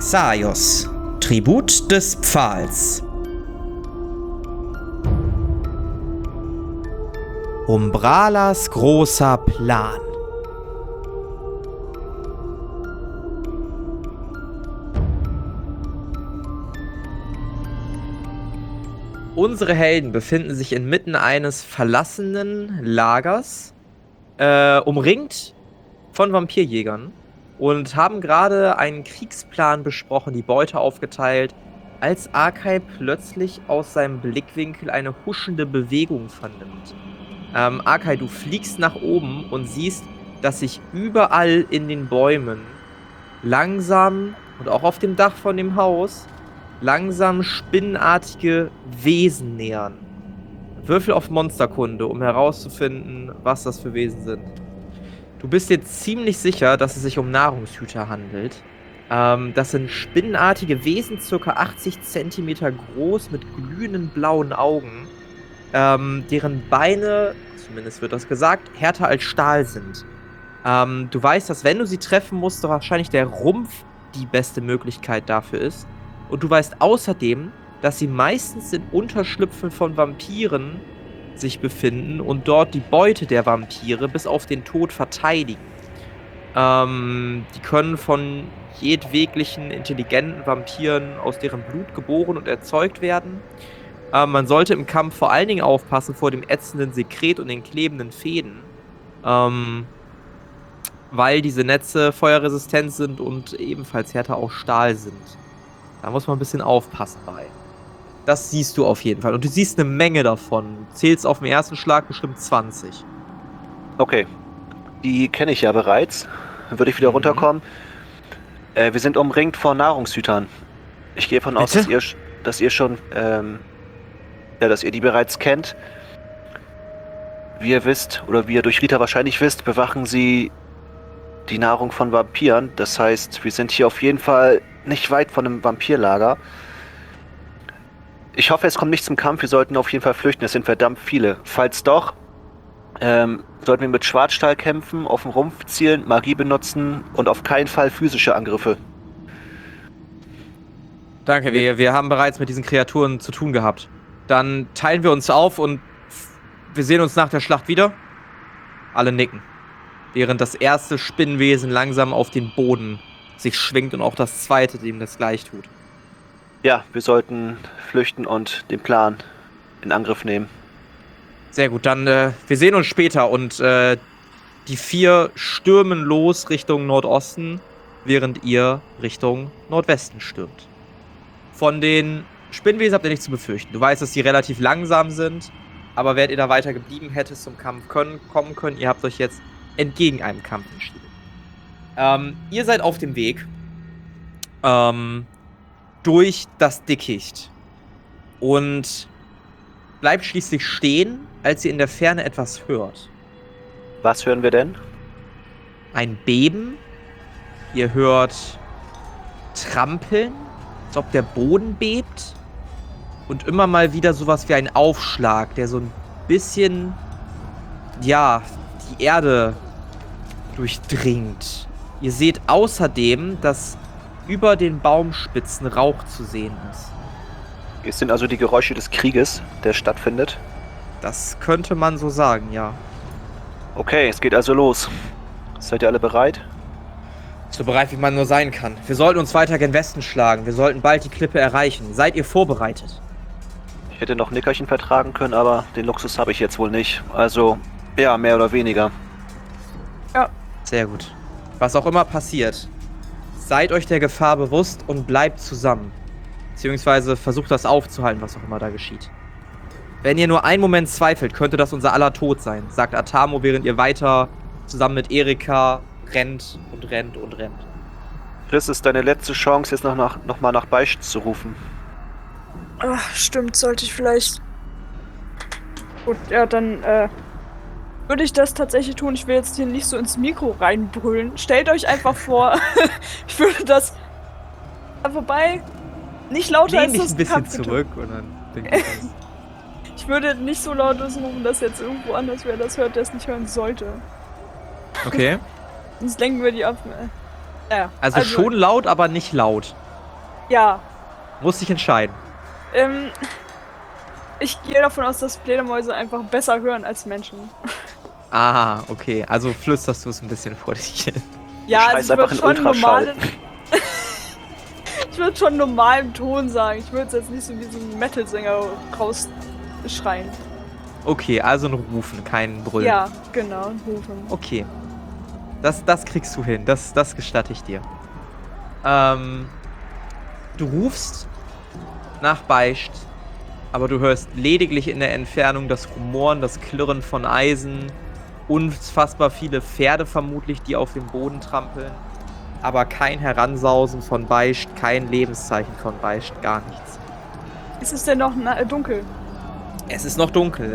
Xaios, Tribut des Pfahls. Umbralas großer Plan. Unsere Helden befinden sich inmitten eines verlassenen Lagers, umringt von Vampirjägern und haben gerade einen Kriegsplan besprochen, die Beute aufgeteilt, als Arkai plötzlich aus seinem Blickwinkel eine huschende Bewegung vernimmt. Arkai, du fliegst nach oben und siehst, dass sich überall in den Bäumen langsam und auch auf dem Dach von dem Haus langsam spinnenartige Wesen nähern. Würfel auf Monsterkunde, um herauszufinden, was das für Wesen sind. Du bist dir ziemlich sicher, dass es sich um Nahrungshüter handelt. Das sind spinnenartige Wesen, ca. 80 cm groß, mit glühenden blauen Augen, deren Beine, zumindest wird das gesagt, härter als Stahl sind. Du weißt, dass wenn du sie treffen musst, doch wahrscheinlich der Rumpf die beste Möglichkeit dafür ist. Und du weißt außerdem, dass sie meistens in Unterschlüpfen von Vampiren sich befinden und dort die Beute der Vampire bis auf den Tod verteidigen. Die können von jedweglichen intelligenten Vampiren aus deren Blut geboren und erzeugt werden. Man sollte im Kampf vor allen Dingen aufpassen vor dem ätzenden Sekret und den klebenden Fäden, weil diese Netze feuerresistent sind und ebenfalls härter aus Stahl sind. Da muss man ein bisschen aufpassen bei. Das siehst du auf jeden Fall. Und du siehst eine Menge davon. Du zählst auf den ersten Schlag bestimmt 20. Okay. Die kenne ich ja bereits. Dann würde ich wieder runterkommen. Wir sind umringt von Nahrungshütern. Ich gehe davon aus, dass ihr schon, dass ihr die bereits kennt. Wie ihr wisst, oder wie ihr durch Rita wahrscheinlich wisst, bewachen sie die Nahrung von Vampiren. Das heißt, wir sind hier auf jeden Fall nicht weit von einem Vampirlager. Ich hoffe, es kommt nicht zum Kampf. Wir sollten auf jeden Fall flüchten. Es sind verdammt viele. Falls doch, sollten wir mit Schwarzstahl kämpfen, auf den Rumpf zielen, Magie benutzen und auf keinen Fall physische Angriffe. Danke, wir haben bereits mit diesen Kreaturen zu tun gehabt. Dann teilen wir uns auf und wir sehen uns nach der Schlacht wieder. Alle nicken. Während das erste Spinnenwesen langsam auf den Boden sich schwingt und auch das zweite dem das gleich tut. Ja, wir sollten flüchten und den Plan in Angriff nehmen. Sehr gut, dann wir sehen uns später und die 4 stürmen los Richtung Nordosten, während ihr Richtung Nordwesten stürmt. Von den Spinnenwesen habt ihr nichts zu befürchten. Du weißt, dass die relativ langsam sind, aber wärt ihr da weiter geblieben, hätte es zum Kampf kommen können. Ihr habt euch jetzt entgegen einem Kampf entschieden. Ihr seid auf dem Weg durch das Dickicht und bleibt schließlich stehen, als ihr in der Ferne etwas hört. Was hören wir denn? Ein Beben. Ihr hört Trampeln, als ob der Boden bebt. Und immer mal wieder sowas wie ein Aufschlag, der so ein bisschen, ja, die Erde durchdringt. Ihr seht außerdem, dass über den Baumspitzen Rauch zu sehen ist. Es sind also die Geräusche des Krieges, der stattfindet. Das könnte man so sagen, ja. Okay, es geht also los. Seid ihr alle bereit? So bereit, wie man nur sein kann. Wir sollten uns weiter gen Westen schlagen. Wir sollten bald die Klippe erreichen. Seid ihr vorbereitet? Ich hätte noch Nickerchen vertragen können, aber den Luxus habe ich jetzt wohl nicht. Also, ja, mehr oder weniger. Ja. Sehr gut. Was auch immer passiert, seid euch der Gefahr bewusst und bleibt zusammen. Beziehungsweise versucht das aufzuhalten, was auch immer da geschieht. Wenn ihr nur einen Moment zweifelt, könnte das unser aller Tod sein, sagt Atamo, während ihr weiter zusammen mit Erika rennt und rennt und rennt. Chris, ist deine letzte Chance, jetzt noch mal nach Beicht zu rufen. Ach, stimmt, sollte ich vielleicht... Gut, ja, dann, würde ich das tatsächlich tun. Ich will jetzt hier nicht so ins Mikro reinbrüllen. Stellt euch einfach vor, ich würde das vorbei, nicht lauter als das ein bisschen Kampf zurück und dann denke ich das. Ich würde nicht so laut rufen, dass jetzt irgendwo anders wer das hört, der es nicht hören sollte. Okay. Sonst lenken wir die ab. Also schon laut, aber nicht laut. Ja. Musst dich entscheiden. Ich gehe davon aus, dass Fledermäuse einfach besser hören als Menschen. Ah, okay. Also flüsterst du es ein bisschen vor dich hin. Ja, Scheiß also ich einfach würde in schon Ultraschall. Ich würde schon normalen Ton sagen. Ich würde es jetzt nicht so wie so ein Metal-Sänger rausschreien. Okay, also ein Rufen, kein Brüllen. Ja, genau, ein Rufen. Okay. Das kriegst du hin. Das gestatte ich dir. Du rufst nach Beicht, aber du hörst lediglich in der Entfernung das Rumoren, das Klirren von Eisen, unfassbar viele Pferde vermutlich, die auf dem Boden trampeln, aber kein Heransausen von Beicht, kein Lebenszeichen von Beicht, gar nichts. Ist es denn noch dunkel? Es ist noch dunkel,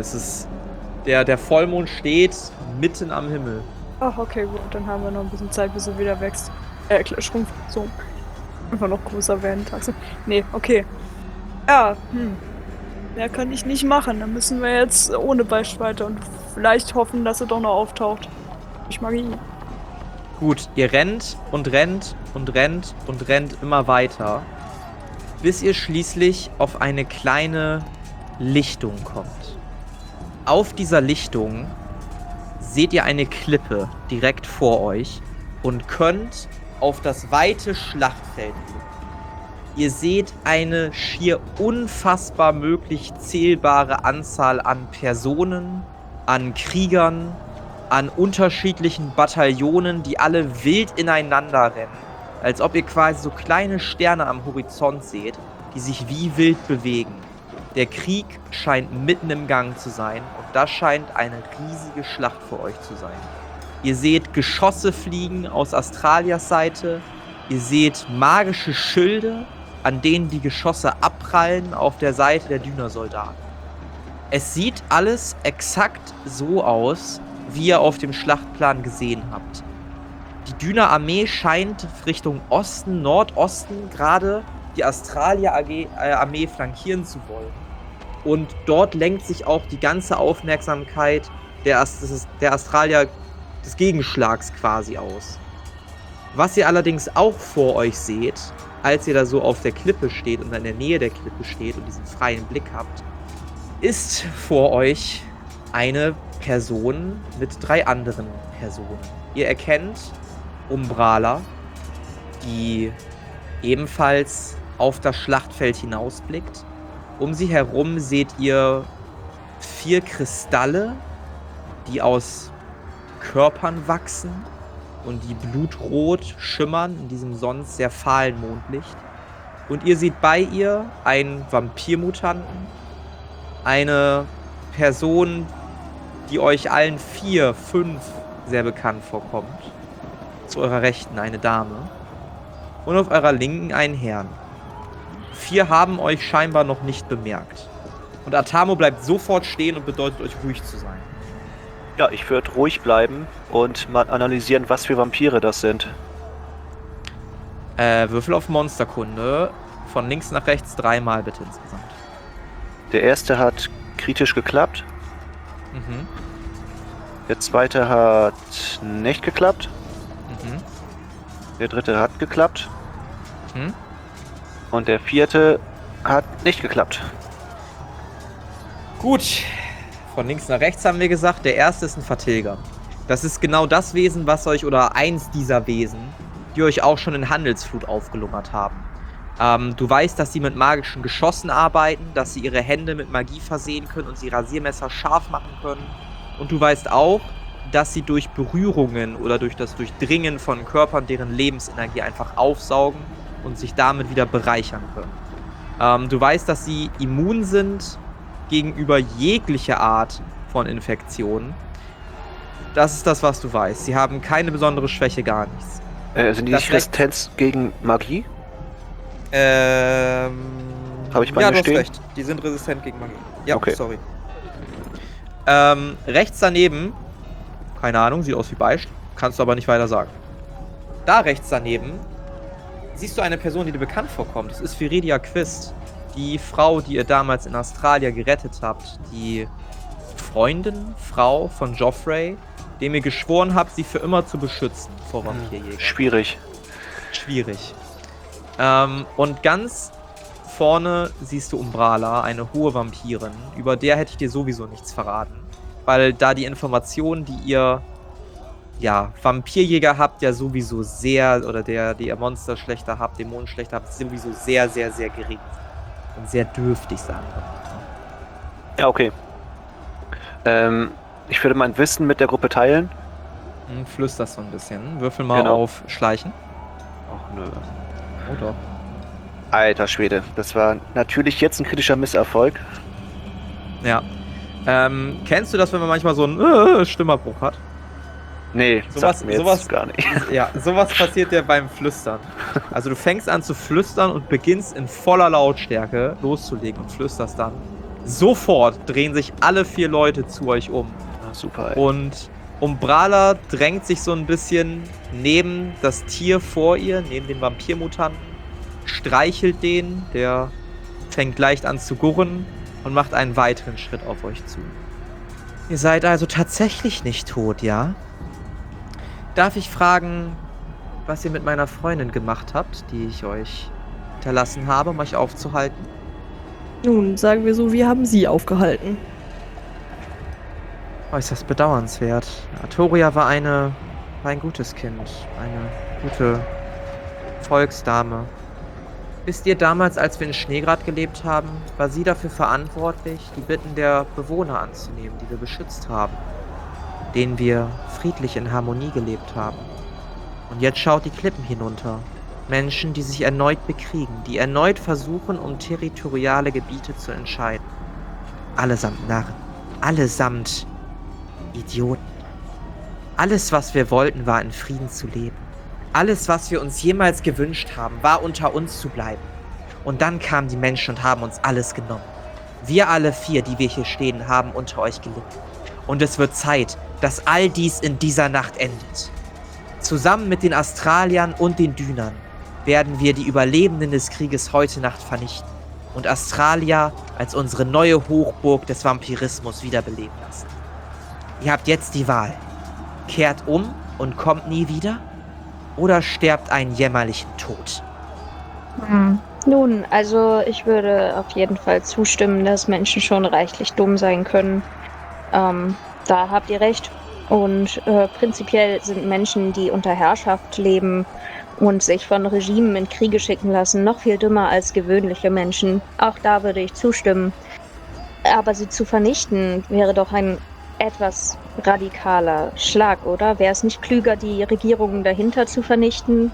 der Vollmond steht mitten am Himmel. Ach, okay, gut, dann haben wir noch ein bisschen Zeit, bis er wieder wächst. Schrumpft, so. Einfach noch größer werden, tagsüber. Nee, okay. Ja, mehr kann ich nicht machen. Dann müssen wir jetzt ohne Beicht weiter und vielleicht hoffen, dass er doch noch auftaucht. Durch Magie. Gut, ihr rennt und rennt und rennt und rennt immer weiter, bis ihr schließlich auf eine kleine Lichtung kommt. Auf dieser Lichtung seht ihr eine Klippe direkt vor euch und könnt auf das weite Schlachtfeld blicken. Ihr seht eine schier unfassbar möglich zählbare Anzahl an Personen, an Kriegern, an unterschiedlichen Bataillonen, die alle wild ineinander rennen, als ob ihr quasi so kleine Sterne am Horizont seht, die sich wie wild bewegen. Der Krieg scheint mitten im Gang zu sein und das scheint eine riesige Schlacht für euch zu sein. Ihr seht Geschosse fliegen aus Astralias Seite, ihr seht magische Schilde, an denen die Geschosse abprallen auf der Seite der Düner-Soldaten. Es sieht alles exakt so aus, wie ihr auf dem Schlachtplan gesehen habt. Die Düner-Armee scheint Richtung Osten, Nordosten gerade die Astralia-Armee flankieren zu wollen. Und dort lenkt sich auch die ganze Aufmerksamkeit der Astralia des Gegenschlags quasi aus. Was ihr allerdings auch vor euch seht, als ihr da so auf der Klippe steht und in der Nähe der Klippe steht und diesen freien Blick habt, ist vor euch eine Person mit 3 anderen Personen. Ihr erkennt Umbrala, die ebenfalls auf das Schlachtfeld hinausblickt. Um sie herum seht ihr 4 Kristalle, die aus Körpern wachsen und die blutrot schimmern in diesem sonst sehr fahlen Mondlicht. Und ihr seht bei ihr einen Vampirmutanten, eine Person, die euch allen 4, 5 sehr bekannt vorkommt. Zu eurer Rechten eine Dame und auf eurer Linken einen Herrn. 4 haben euch scheinbar noch nicht bemerkt. Und Atamo bleibt sofort stehen und bedeutet euch ruhig zu sein. Ja, ich würde ruhig bleiben und mal analysieren, was für Vampire das sind. Würfel auf Monsterkunde. Von links nach rechts 3-mal bitte insgesamt. Der erste hat kritisch geklappt. Mhm. Der zweite hat nicht geklappt. Mhm. Der dritte hat geklappt. Mhm. Und der vierte hat nicht geklappt. Gut. Von links nach rechts haben wir gesagt, der erste ist ein Vertilger. Das ist genau das Wesen, was euch, oder eins dieser Wesen, die euch auch schon in Handelsflut aufgelungert haben. Du weißt, dass sie mit magischen Geschossen arbeiten, dass sie ihre Hände mit Magie versehen können und sie Rasiermesser scharf machen können. Und du weißt auch, dass sie durch Berührungen oder durch das Durchdringen von Körpern deren Lebensenergie einfach aufsaugen und sich damit wieder bereichern können. Du weißt, dass sie immun sind gegenüber jeglicher Art von Infektionen. Das ist das, was du weißt. Sie haben keine besondere Schwäche, gar nichts. Sind die nicht Resistenz gegen Magie? Habe ich bei ja, mir du hast stehen? recht. Die sind resistent gegen Magie. Ja, okay. Sorry. Rechts daneben, keine Ahnung, sieht aus wie Beicht, kannst du aber nicht weiter sagen. Da rechts daneben siehst du eine Person, die dir bekannt vorkommt. Das ist Viridia Quist. Die Frau, die ihr damals in Astralia gerettet habt. Die Freundin, Frau von Joffrey, dem ihr geschworen habt, sie für immer zu beschützen vor Vampirjägern. Schwierig. Schwierig. Und ganz vorne siehst du Umbrala, eine hohe Vampirin. Über der hätte ich dir sowieso nichts verraten. Weil da die Informationen, die ihr Vampirjäger habt, ja sowieso sehr, oder die ihr Monsterschlechter habt, Dämonenschlechter habt, sowieso sehr, sehr, sehr gering sind. Und sehr dürftig, sagen wir mal. Ja, okay. Ich würde mein Wissen mit der Gruppe teilen. Flüsterst so ein bisschen. Würfel mal auf Schleichen. Ach nö. Oh doch. Alter Schwede, das war natürlich jetzt ein kritischer Misserfolg. Ja. Kennst du das, wenn man manchmal so einen Stimmerbruch hat? Nee, sowas gar nicht. Ja, sowas passiert dir beim Flüstern. Also du fängst an zu flüstern und beginnst in voller Lautstärke loszulegen und flüsterst dann. Sofort drehen sich alle 4 Leute zu euch um. Ah, super, ey. Und Umbrala drängt sich so ein bisschen neben das Tier vor ihr, neben den Vampirmutanten, streichelt den, der fängt leicht an zu gurren und macht einen weiteren Schritt auf euch zu. Ihr seid also tatsächlich nicht tot, ja? Darf ich fragen, was ihr mit meiner Freundin gemacht habt, die ich euch hinterlassen habe, um euch aufzuhalten? Nun, sagen wir so, wir haben sie aufgehalten. Äußerst bedauernswert. Artoria war ein gutes Kind, eine gute Volksdame. Wisst ihr, damals, als wir in Schneegrad gelebt haben, war sie dafür verantwortlich, die Bitten der Bewohner anzunehmen, die wir beschützt haben, denen wir friedlich in Harmonie gelebt haben. Und jetzt schaut die Klippen hinunter. Menschen, die sich erneut bekriegen, die erneut versuchen, um territoriale Gebiete zu entscheiden. Allesamt Narren, allesamt Idioten. Alles, was wir wollten, war in Frieden zu leben. Alles, was wir uns jemals gewünscht haben, war unter uns zu bleiben. Und dann kamen die Menschen und haben uns alles genommen. Wir alle 4, die wir hier stehen, haben unter euch gelitten. Und es wird Zeit, dass all dies in dieser Nacht endet. Zusammen mit den Astraliern und den Dünern werden wir die Überlebenden des Krieges heute Nacht vernichten und Astralia als unsere neue Hochburg des Vampirismus wiederbeleben lassen. Ihr habt jetzt die Wahl. Kehrt um und kommt nie wieder oder sterbt einen jämmerlichen Tod. Nun, also ich würde auf jeden Fall zustimmen, dass Menschen schon reichlich dumm sein können. Da habt ihr recht. Und prinzipiell sind Menschen, die unter Herrschaft leben und sich von Regimen in Kriege schicken lassen, noch viel dümmer als gewöhnliche Menschen. Auch da würde ich zustimmen. Aber sie zu vernichten, wäre doch ein etwas radikaler Schlag, oder? Wäre es nicht klüger, die Regierungen dahinter zu vernichten?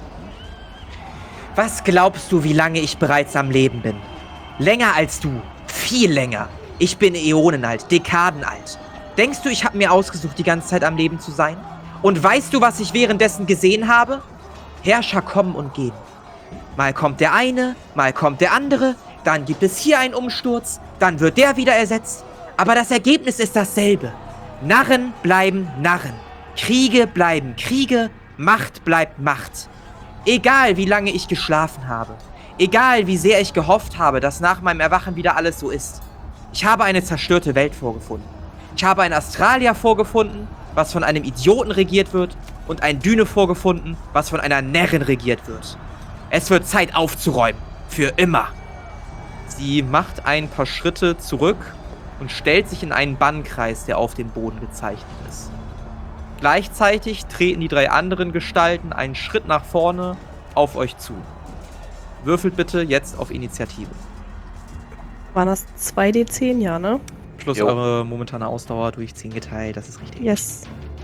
Was glaubst du, wie lange ich bereits am Leben bin? Länger als du. Viel länger. Ich bin äonenalt, dekadenalt. Denkst du, ich habe mir ausgesucht, die ganze Zeit am Leben zu sein? Und weißt du, was ich währenddessen gesehen habe? Herrscher kommen und gehen. Mal kommt der eine, mal kommt der andere, dann gibt es hier einen Umsturz, dann wird der wieder ersetzt. Aber das Ergebnis ist dasselbe. Narren bleiben Narren. Kriege bleiben Kriege, Macht bleibt Macht. Egal, wie lange ich geschlafen habe. Egal, wie sehr ich gehofft habe, dass nach meinem Erwachen wieder alles so ist. Ich habe eine zerstörte Welt vorgefunden. Ich habe ein Astralia vorgefunden, was von einem Idioten regiert wird, und ein Düne vorgefunden, was von einer Närrin regiert wird. Es wird Zeit aufzuräumen. Für immer. Sie macht ein paar Schritte zurück und stellt sich in einen Bannkreis, der auf dem Boden gezeichnet ist. Gleichzeitig treten die 3 anderen Gestalten einen Schritt nach vorne auf euch zu. Würfelt bitte jetzt auf Initiative. Waren das 2d10, ja, ne? Plus eure momentane Ausdauer durch 10 geteilt, das ist richtig. Yes.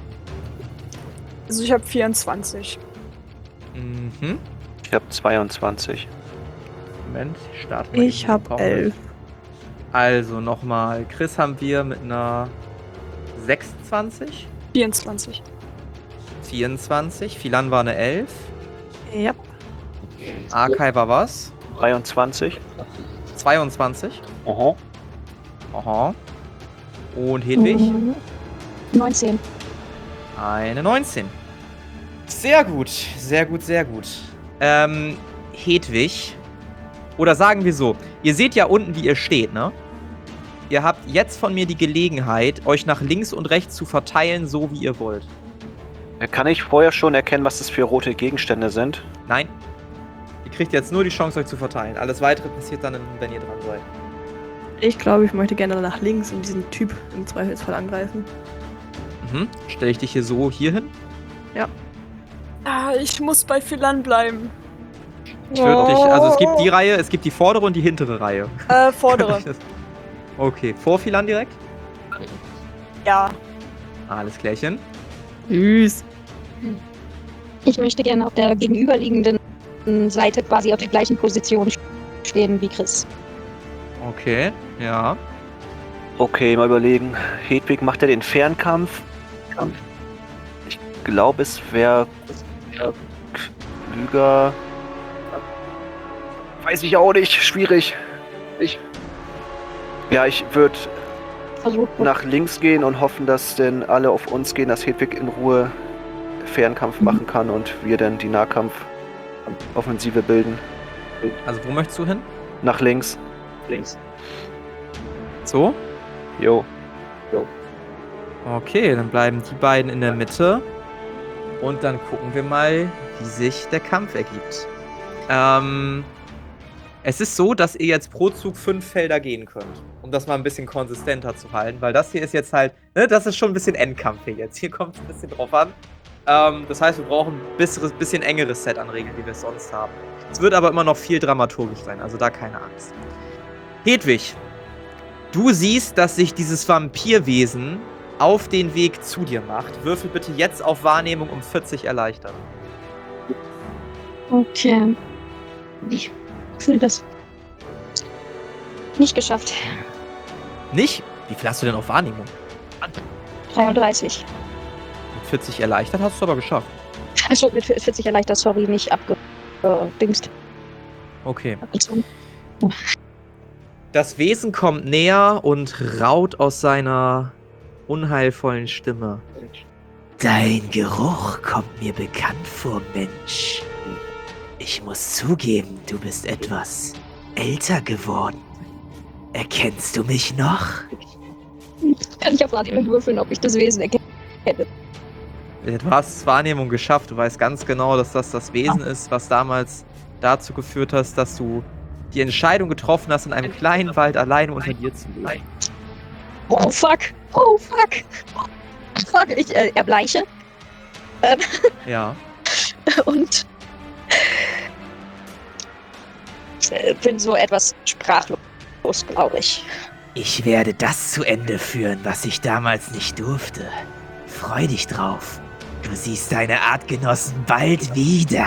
Also ich habe 24. Mhm. Ich habe 22. Moment, ich starte mal. Ich habe 11. Also nochmal, Chris haben wir mit einer 26. 24. 24, Philan war eine 11. Ja. Arkai war was? 23. 22. Aha. Aha. Und Hedwig? 19. Eine 19. Sehr gut, sehr gut, sehr gut. Hedwig. Oder sagen wir so, ihr seht ja unten, wie ihr steht, ne? Ihr habt jetzt von mir die Gelegenheit, euch nach links und rechts zu verteilen, so wie ihr wollt. Kann ich vorher schon erkennen, was das für rote Gegenstände sind? Nein. Ihr kriegt jetzt nur die Chance, euch zu verteilen. Alles Weitere passiert dann, wenn ihr dran seid. Ich glaube, ich möchte gerne nach links und diesen Typ im Zweifelsfall angreifen. Stelle ich dich hier hin? Ah, ich muss bei Philan bleiben. Ich würde dich, also es gibt die Reihe, es gibt die vordere und die hintere Reihe. Vordere. Okay, vor Philan direkt? Ja. Alles klärchen. Süß. Ich möchte gerne auf der gegenüberliegenden Seite quasi auf der gleichen Position stehen wie Chris. Okay, ja. Okay, mal überlegen. Hedwig macht ja den Fernkampf. Ich glaube, es wäre klüger. Weiß ich auch nicht. Schwierig. Ich würde Versucht. nach links gehen und hoffen, dass denn alle auf uns gehen, dass Hedwig in Ruhe Fernkampf machen kann und wir dann die Nahkampf-Offensive bilden. Also wo möchtest du hin? Nach links. So? Jo. Okay, dann bleiben die beiden in der Mitte. Und dann gucken wir mal, wie sich der Kampf ergibt. Es ist so, dass ihr jetzt pro Zug 5 Felder gehen könnt. Um das mal ein bisschen konsistenter zu halten. Weil das hier ist jetzt halt, ne, das ist schon ein bisschen Endkampf hier jetzt. Hier kommt es ein bisschen drauf an. Das heißt, wir brauchen ein bisschen engeres Set an Regeln, wie wir es sonst haben. Es wird aber immer noch viel dramaturgisch sein, also da keine Angst. Hedwig, du siehst, dass sich dieses Vampirwesen auf den Weg zu dir macht. Würfel bitte jetzt auf Wahrnehmung um 40 erleichtern. Okay. Ich fühle das. Nicht geschafft. Nicht? Wie viel hast du denn auf Wahrnehmung? 33. Mit 40 erleichtert hast du aber geschafft. Also mit 40 erleichtert, sorry, nicht abgedingst. Okay. Das Wesen kommt näher und raut aus seiner unheilvollen Stimme. Dein Geruch kommt mir bekannt vor, Mensch. Ich muss zugeben, du bist etwas älter geworden. Erkennst du mich noch? Kann ich auf Wahrnehmung würfeln, ob ich das Wesen erkenne? Du hast Wahrnehmung geschafft. Du weißt ganz genau, dass das Wesen ist, was damals dazu geführt hat, dass du die Entscheidung getroffen hast, in einem kleinen Wald alleine unter dir zu leben. Oh fuck! Oh fuck! Fuck, ich erbleiche. Ja. Und bin so etwas sprachlos, glaube ich. Ich werde das zu Ende führen, was ich damals nicht durfte. Freu dich drauf. Du siehst deine Artgenossen bald wieder.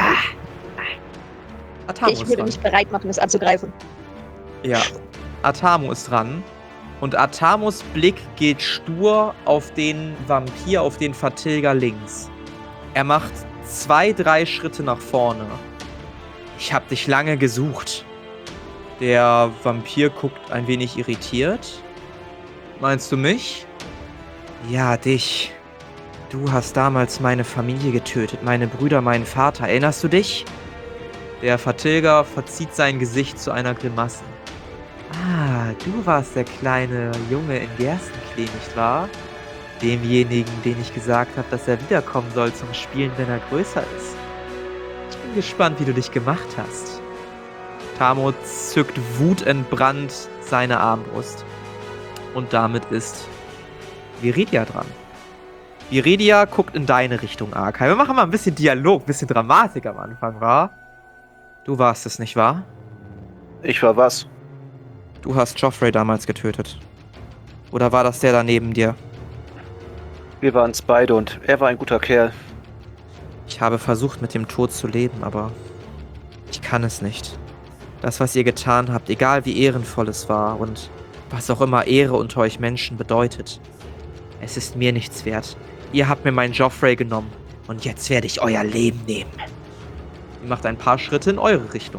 Atamo Ich ist würde dran. mich bereit machen, es anzugreifen. Ja. Atamo ist dran. Und Atamos Blick geht stur auf den Vampir, auf den Vertilger links. Er macht 2-3 Schritte nach vorne. Ich hab dich lange gesucht. Der Vampir guckt ein wenig irritiert. Meinst du mich? Ja, dich. Du hast damals meine Familie getötet, meine Brüder, meinen Vater. Erinnerst du dich? Der Vertilger verzieht sein Gesicht zu einer Grimasse. Ah, du warst der kleine Junge in Gerstenklee, nicht wahr? Demjenigen, den ich gesagt habe, dass er wiederkommen soll zum Spielen, wenn er größer ist. Ich bin gespannt, wie du dich gemacht hast. Tamo zückt wutentbrannt seine Armbrust. Und damit ist Viridia dran. Viridia guckt in deine Richtung, Arkai. Wir machen mal ein bisschen Dialog, ein bisschen Dramatik am Anfang, wa? Du warst es, nicht wahr? Ich war was? Du hast Joffrey damals getötet. Oder war das der da neben dir? Wir waren es beide und er war ein guter Kerl. Ich habe versucht, mit dem Tod zu leben, aber ich kann es nicht. Das, was ihr getan habt, egal wie ehrenvoll es war und was auch immer Ehre unter euch Menschen bedeutet, es ist mir nichts wert. Ihr habt mir meinen Joffrey genommen und jetzt werde ich euer Leben nehmen. Ihr macht ein paar Schritte in eure Richtung.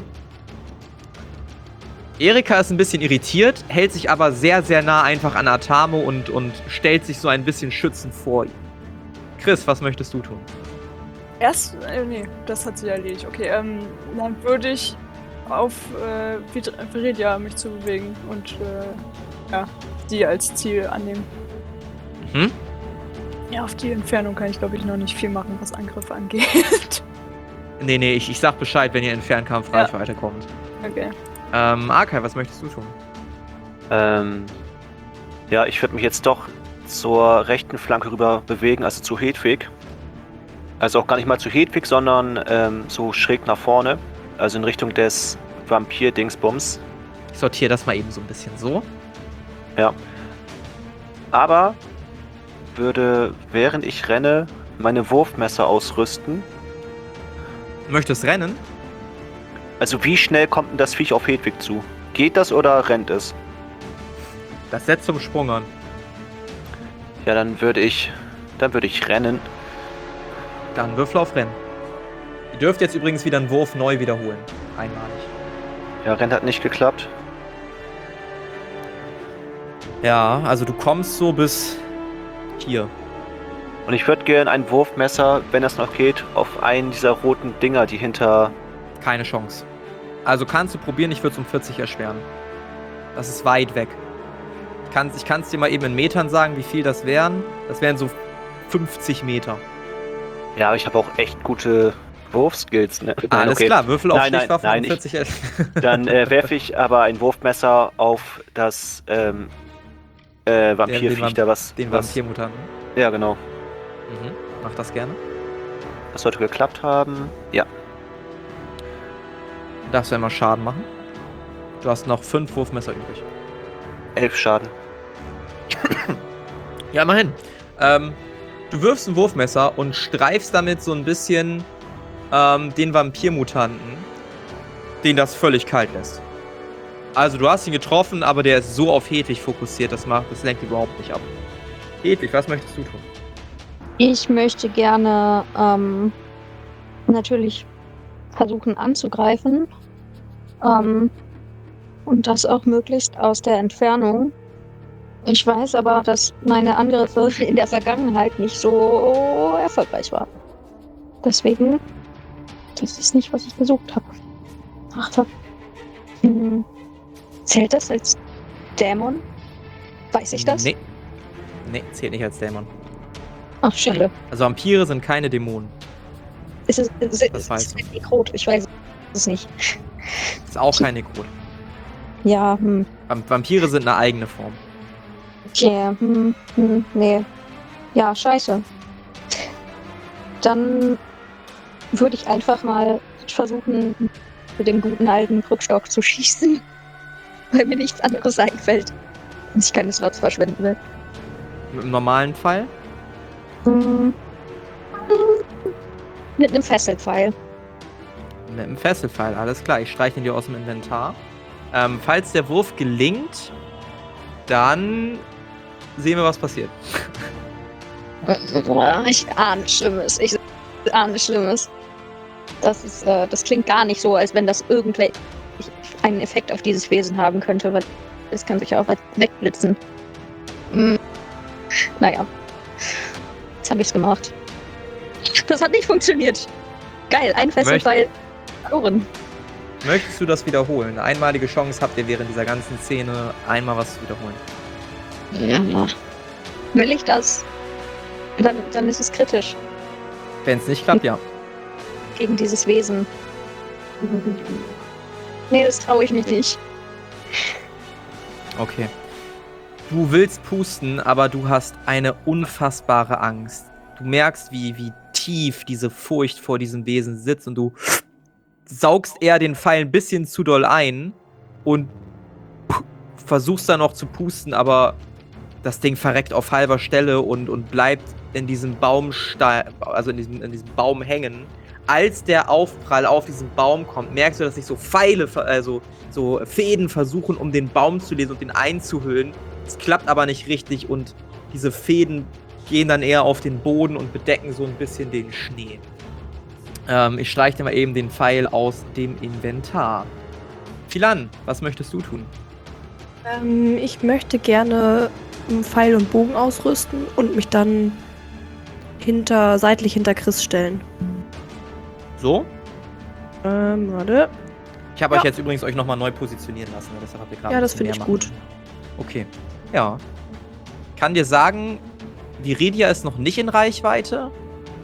Erika ist ein bisschen irritiert, hält sich aber sehr, sehr nah einfach an Atamo und stellt sich so ein bisschen schützend vor ihm. Chris, was möchtest du tun? Nee, das hat sie erledigt. Okay, dann würde ich auf Viridia mich zu bewegen und die als Ziel annehmen. Mhm. Ja, auf die Entfernung kann ich, glaube ich, noch nicht viel machen, was Angriffe angeht. Nee, ich sag Bescheid, wenn ihr in Fernkampf-Reichweite kommt. Okay. Arkai, was möchtest du tun? Ja, ich würde mich jetzt doch zur rechten Flanke rüber bewegen, also zu Hedwig. Also auch gar nicht mal zu Hedwig, sondern so schräg nach vorne. Also in Richtung des Vampir-Dingsbums. Ich sortiere das mal eben so ein bisschen so. Ja. Aber würde, während ich renne, meine Wurfmesser ausrüsten. Du möchtest rennen? Also wie schnell kommt denn das Viech auf Hedwig zu? Geht das oder rennt es? Das setzt zum Sprung an. Ja, dann würde ich rennen. Dann Würfel auf Rennen. Ihr dürft jetzt übrigens wieder einen Wurf neu wiederholen. Einmalig. Ja, Rennen hat nicht geklappt. Ja, also du kommst so bis hier. Und ich würde gerne ein Wurfmesser, wenn das noch geht, auf einen dieser roten Dinger, die hinter... Keine Chance. Also kannst du probieren, ich würde es um 40 erschweren. Das ist weit weg. Ich kann es dir mal eben in Metern sagen, wie viel das wären. Das wären so 50 Meter. Ja, aber ich habe auch echt gute Wurfskills. Ne? Nein, Alles okay. klar, Würfel auf Stichwaffen nein, um 40 Dann werfe ich aber ein Wurfmesser auf das Vampirviech da, Den Vampirmutanten. Ja, genau. Mhm. Mach das gerne. Das sollte geklappt haben. Ja. Du darfst ja mal Schaden machen. Du hast noch 5 Wurfmesser übrig. 11 Schaden. Ja, immerhin. Du wirfst ein Wurfmesser und streifst damit so ein bisschen den Vampirmutanten, den das völlig kalt lässt. Also du hast ihn getroffen, aber der ist so auf Hedwig fokussiert, das lenkt überhaupt nicht ab. Hedwig, was möchtest du tun? Ich möchte gerne natürlich versuchen anzugreifen. Und das auch möglichst aus der Entfernung. Ich weiß aber, dass meine Angriffe in der Vergangenheit nicht so erfolgreich waren. Deswegen, das ist nicht, was ich gesucht habe. Ach, fuck. Zählt das als Dämon? Weiß ich das? Nee, zählt nicht als Dämon. Ach, schade. Also Vampire sind keine Dämonen. Ist es Das weißt du. Nekrot? Ich weiß es nicht. Ist auch kein Nekrot. Ja, Vampire sind eine eigene Form. okay, nee. Ja, scheiße. Dann würde ich einfach mal versuchen, mit dem guten alten Krückstock zu schießen, weil mir nichts anderes einfällt, und ich keine Slots verschwenden will. Im normalen Fall? Mit einem Fesselpfeil. Mit einem Fesselpfeil, alles klar. Ich streiche ihn dir aus dem Inventar. Falls der Wurf gelingt, dann sehen wir, was passiert. Ich ahne Schlimmes. Das klingt gar nicht so, als wenn das einen Effekt auf dieses Wesen haben könnte, weil es kann sich auch wegblitzen. Naja. Jetzt habe ich's gemacht. Das hat nicht funktioniert. Geil, ein Fesselpfeil verloren. Möchtest du das wiederholen? Eine einmalige Chance habt ihr während dieser ganzen Szene, einmal was zu wiederholen. Ja. Will ich das? Dann ist es kritisch. Wenn es nicht klappt, ja. Gegen dieses Wesen. Nee, das traue ich mich nicht. Okay. Du willst pusten, aber du hast eine unfassbare Angst. Du merkst, wie tief diese Furcht vor diesem Wesen sitzt und du saugst eher den Pfeil ein bisschen zu doll ein und versuchst dann noch zu pusten, aber das Ding verreckt auf halber Stelle und bleibt in diesem also in diesem Baum hängen. Als der Aufprall auf diesen Baum kommt, merkst du, dass sich so Pfeile, also so Fäden versuchen, um den Baum zu lesen und den einzuhüllen. Es klappt aber nicht richtig und diese Fäden gehen dann eher auf den Boden und bedecken so ein bisschen den Schnee. Ich streiche dir mal eben den Pfeil aus dem Inventar. Philan, was möchtest du tun? Ich möchte gerne einen Pfeil und Bogen ausrüsten und mich dann seitlich hinter Chris stellen. So? Warte. Ich habe euch jetzt übrigens nochmal neu positionieren lassen. Deshalb habt ihr gerade Ja, ein das bisschen finde ich mehr gut. machen. Okay. Ja. Kann dir sagen, Viridia ist noch nicht in Reichweite.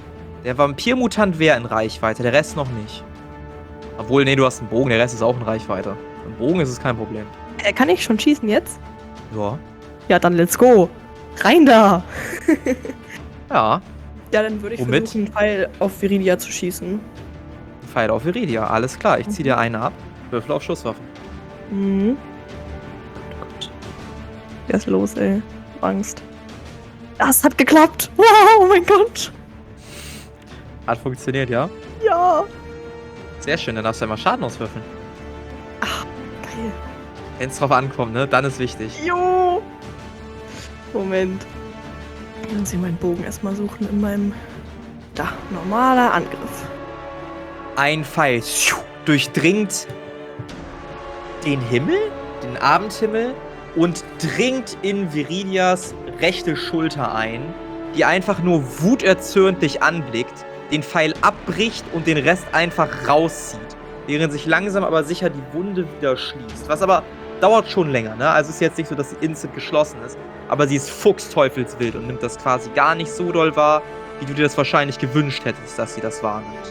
Der Vampirmutant wäre in Reichweite, der Rest noch nicht. Obwohl, nee, du hast einen Bogen, der Rest ist auch in Reichweite. Ein Bogen ist es kein Problem. Kann ich schon schießen jetzt? Ja. Ja, dann let's go. Rein da. Ja, Ja, dann würde ich Womit? versuchen, einen Pfeil auf Viridia zu schießen. Pfeil auf Viridia, alles klar. Ich zieh dir eine ab. Würfel auf Schusswaffen. Mhm. Gott. Was ist los, ey? Angst. Das hat geklappt. Wow, oh mein Gott. Hat funktioniert, ja? Ja. Sehr schön, dann darfst du ja mal Schaden auswürfeln. Geil. Wenn es drauf ankommt, ne? Dann ist wichtig. Jo. Moment. Dann muss ich meinen Bogen erstmal suchen in meinem... Da, normaler Angriff. Ein Pfeil durchdringt den Himmel, den Abendhimmel und dringt in Viridias rechte Schulter ein, die einfach nur wuterzürnt dich anblickt, den Pfeil abbricht und den Rest einfach rauszieht, während sich langsam aber sicher die Wunde wieder schließt. Was aber dauert schon länger, ne? Also es ist jetzt nicht so, dass sie instant geschlossen ist, aber sie ist fuchsteufelswild und nimmt das quasi gar nicht so doll wahr, wie du dir das wahrscheinlich gewünscht hättest, dass sie das wahrnimmt.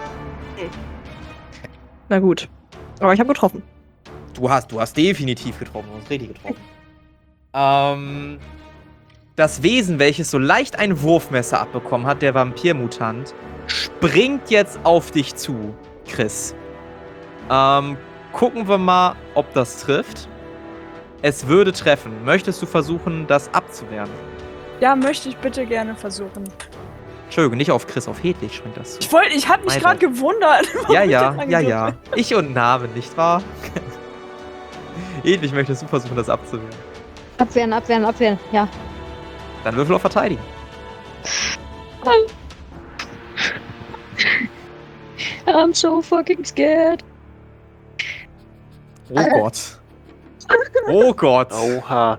Na gut. Aber ich habe getroffen. Du hast definitiv getroffen, du hast richtig getroffen. Das Wesen, welches so leicht ein Wurfmesser abbekommen hat, der Vampirmutant, springt jetzt auf dich zu, Chris. Gucken wir mal, ob das trifft. Es würde treffen. Möchtest du versuchen, das abzuwehren? Ja, möchte ich bitte gerne versuchen. Entschuldigung, nicht auf Chris, auf Hedwig springt das zu. Ich hab mich Meine. gerade gewundert. warum Ja, ich ja, das ja, angedrückt ja. habe. Ich und Namen, nicht wahr? Hedwig, möchtest du versuchen, das abzuwehren? Abwehren, ja. Dann würfel auf Verteidigen. I'm so fucking scared. Oh Gott. Oh Gott. Oha.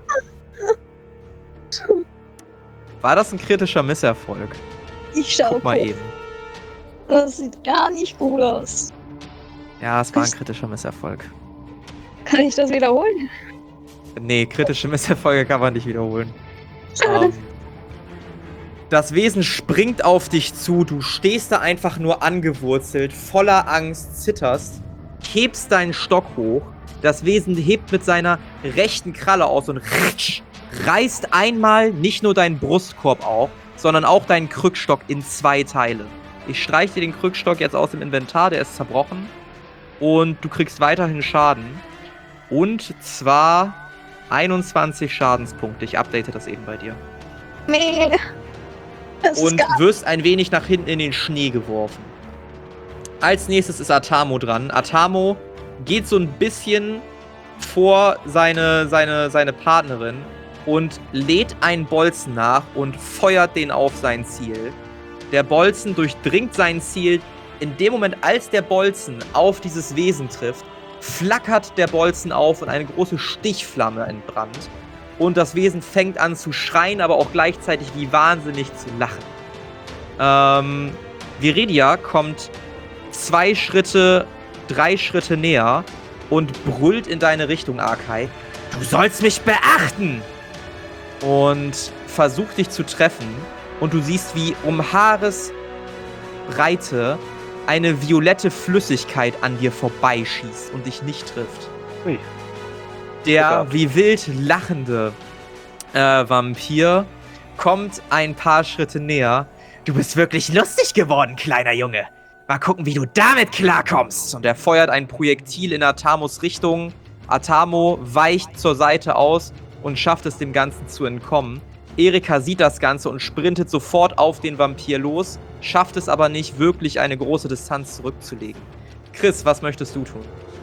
War das ein kritischer Misserfolg? Ich schau Guck mal kurz. eben. Das sieht gar nicht gut aus. Ja, es war ein kritischer Misserfolg. Kann ich das wiederholen? Nee, kritische Misserfolge kann man nicht wiederholen. Das Wesen springt auf dich zu, du stehst da einfach nur angewurzelt, voller Angst, zitterst, hebst deinen Stock hoch, das Wesen hebt mit seiner rechten Kralle aus und reißt einmal nicht nur deinen Brustkorb auf, sondern auch deinen Krückstock in 2 Teile. Ich streiche dir den Krückstock jetzt aus dem Inventar, der ist zerbrochen. Und du kriegst weiterhin Schaden. Und zwar 21 Schadenspunkte. Ich update das eben bei dir. Nee. Das Und ist gar wirst ein wenig nach hinten in den Schnee geworfen. Als nächstes ist Atamo dran. Atamo geht so ein bisschen vor seine Partnerin und lädt einen Bolzen nach und feuert den auf sein Ziel. Der Bolzen durchdringt sein Ziel. In dem Moment, als der Bolzen auf dieses Wesen trifft, flackert der Bolzen auf und eine große Stichflamme entbrannt. Und das Wesen fängt an zu schreien, aber auch gleichzeitig wie wahnsinnig zu lachen. Viridia kommt 2 Schritte, 3 Schritte näher und brüllt in deine Richtung, Arkai. Du sollst mich beachten! Und versucht dich zu treffen. Und du siehst, wie um Haaresbreite eine violette Flüssigkeit an dir vorbeischießt und dich nicht trifft. Ui. Der wie wild lachende Vampir kommt ein paar Schritte näher. Du bist wirklich lustig geworden, kleiner Junge. Mal gucken, wie du damit klarkommst. Und er feuert ein Projektil in Atamos Richtung. Atamo weicht zur Seite aus und schafft es, dem Ganzen zu entkommen. Erika sieht das Ganze und sprintet sofort auf den Vampir los, schafft es aber nicht, wirklich eine große Distanz zurückzulegen. Chris, was möchtest du tun?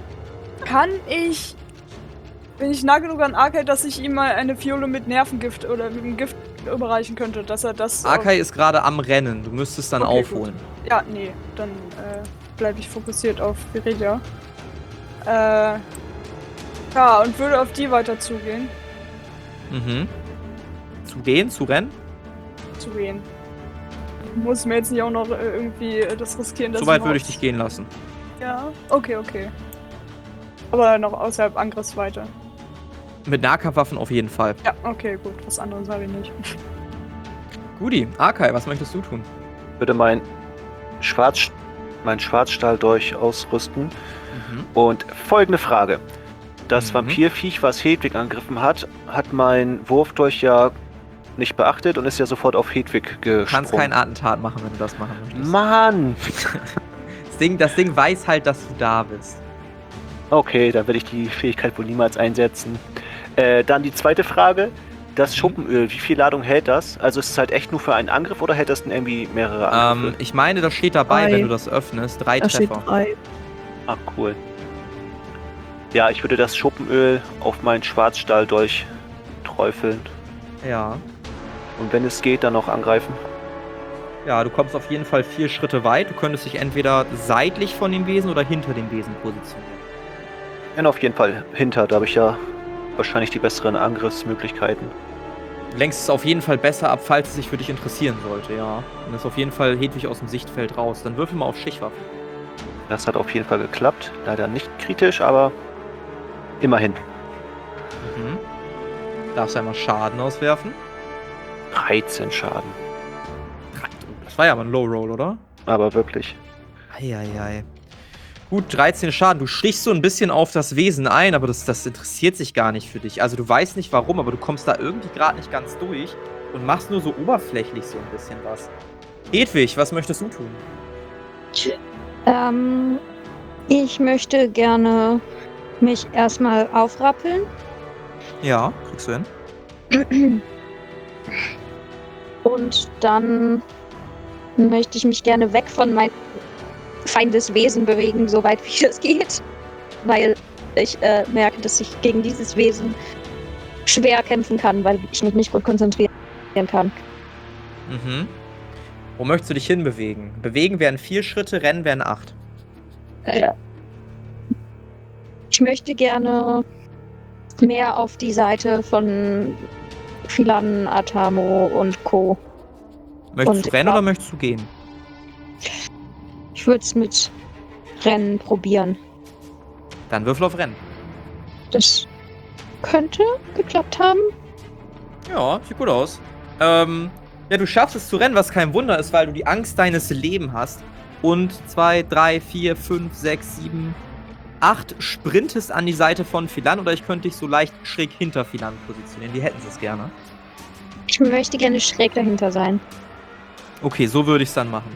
Bin ich nah genug an Arkai, dass ich ihm mal eine Fiole mit Nervengift oder mit einem Gift überreichen könnte, dass er das... Arkai ist gerade am Rennen, du müsstest dann Okay, aufholen. Ja, nee, dann bleibe ich fokussiert auf Viridia. Ja, und würde auf die weiter zugehen. Mhm. Zu gehen, zu rennen? Zu gehen. Muss mir jetzt nicht auch noch irgendwie das riskieren, dass Soweit würde ich dich gehen lassen. Ja, okay. Aber noch außerhalb Angriffsweite. Mit Nahkampfwaffen auf jeden Fall. Ja, okay, gut. Was anderes habe ich nicht. Guti, Arkai, was möchtest du tun? Würde mein Schwarzstahldolch ausrüsten. Mhm. Und folgende Frage. Das Mhm. Vampirviech, was Hedwig angegriffen hat, hat mein Wurfdolch ja nicht beachtet und ist ja sofort auf Hedwig Du kannst kein gesprungen. Attentat machen, wenn du das machen möchtest. Mann! Das Ding weiß halt, dass du da bist. Okay, dann werde ich die Fähigkeit wohl niemals einsetzen. Dann die zweite Frage. Das Schuppenöl, wie viel Ladung hält das? Also ist es halt echt nur für einen Angriff oder hält das denn irgendwie mehrere Angriffe? Ich meine, das steht dabei, 3. wenn du das öffnest. 3 Da steht Treffer. 3. Ach, cool. Ja, ich würde das Schuppenöl auf meinen Schwarzstahldolch träufeln. Ja. Und wenn es geht, dann noch angreifen. Ja, du kommst auf jeden Fall 4 Schritte weit. Du könntest dich entweder seitlich von dem Wesen oder hinter dem Wesen positionieren. Ja, auf jeden Fall hinter, da habe ich ja wahrscheinlich die besseren Angriffsmöglichkeiten. Du lenkst es auf jeden Fall besser ab, falls es sich für dich interessieren sollte, ja. Und ist auf jeden Fall Hedwig aus dem Sichtfeld raus. Dann würfel mal auf Stichwaffe. Das hat auf jeden Fall geklappt. Leider nicht kritisch, aber immerhin. Mhm. Darfst einmal Schaden auswerfen. 13 Schaden. Das war ja mal ein Low Roll, oder? Aber wirklich. Eieiei. Gut, 13 Schaden. Du stichst so ein bisschen auf das Wesen ein, aber das interessiert sich gar nicht für dich. Also du weißt nicht warum, aber du kommst da irgendwie gerade nicht ganz durch und machst nur so oberflächlich so ein bisschen was. Hedwig, was möchtest du tun? Ich möchte gerne mich erstmal aufrappeln Ja, kriegst du hin. und dann möchte ich mich gerne weg von meinem Feindeswesen bewegen, soweit wie es geht, weil ich merke, dass ich gegen dieses Wesen schwer kämpfen kann, weil ich mich nicht gut konzentrieren kann. Mhm. Wo möchtest du dich hinbewegen? Bewegen wären 4 Schritte, Rennen wären 8. Ich möchte gerne mehr auf die Seite von Philan, Atamo und Co. Möchtest Und du rennen ja. oder möchtest du gehen? Ich würde es mit Rennen probieren. Dann würfel auf Rennen. Das könnte geklappt haben. Ja, sieht gut aus. Ja, du schaffst es zu rennen, was kein Wunder ist, weil du die Angst deines Lebens hast. Und 2, 3, 4, 5, 6, 7, 8 sprintest an die Seite von Philan oder ich könnte dich so leicht schräg hinter Philan positionieren. Wie hätten sie es gerne? Ich möchte gerne schräg dahinter sein. Okay, so würde ich es dann machen.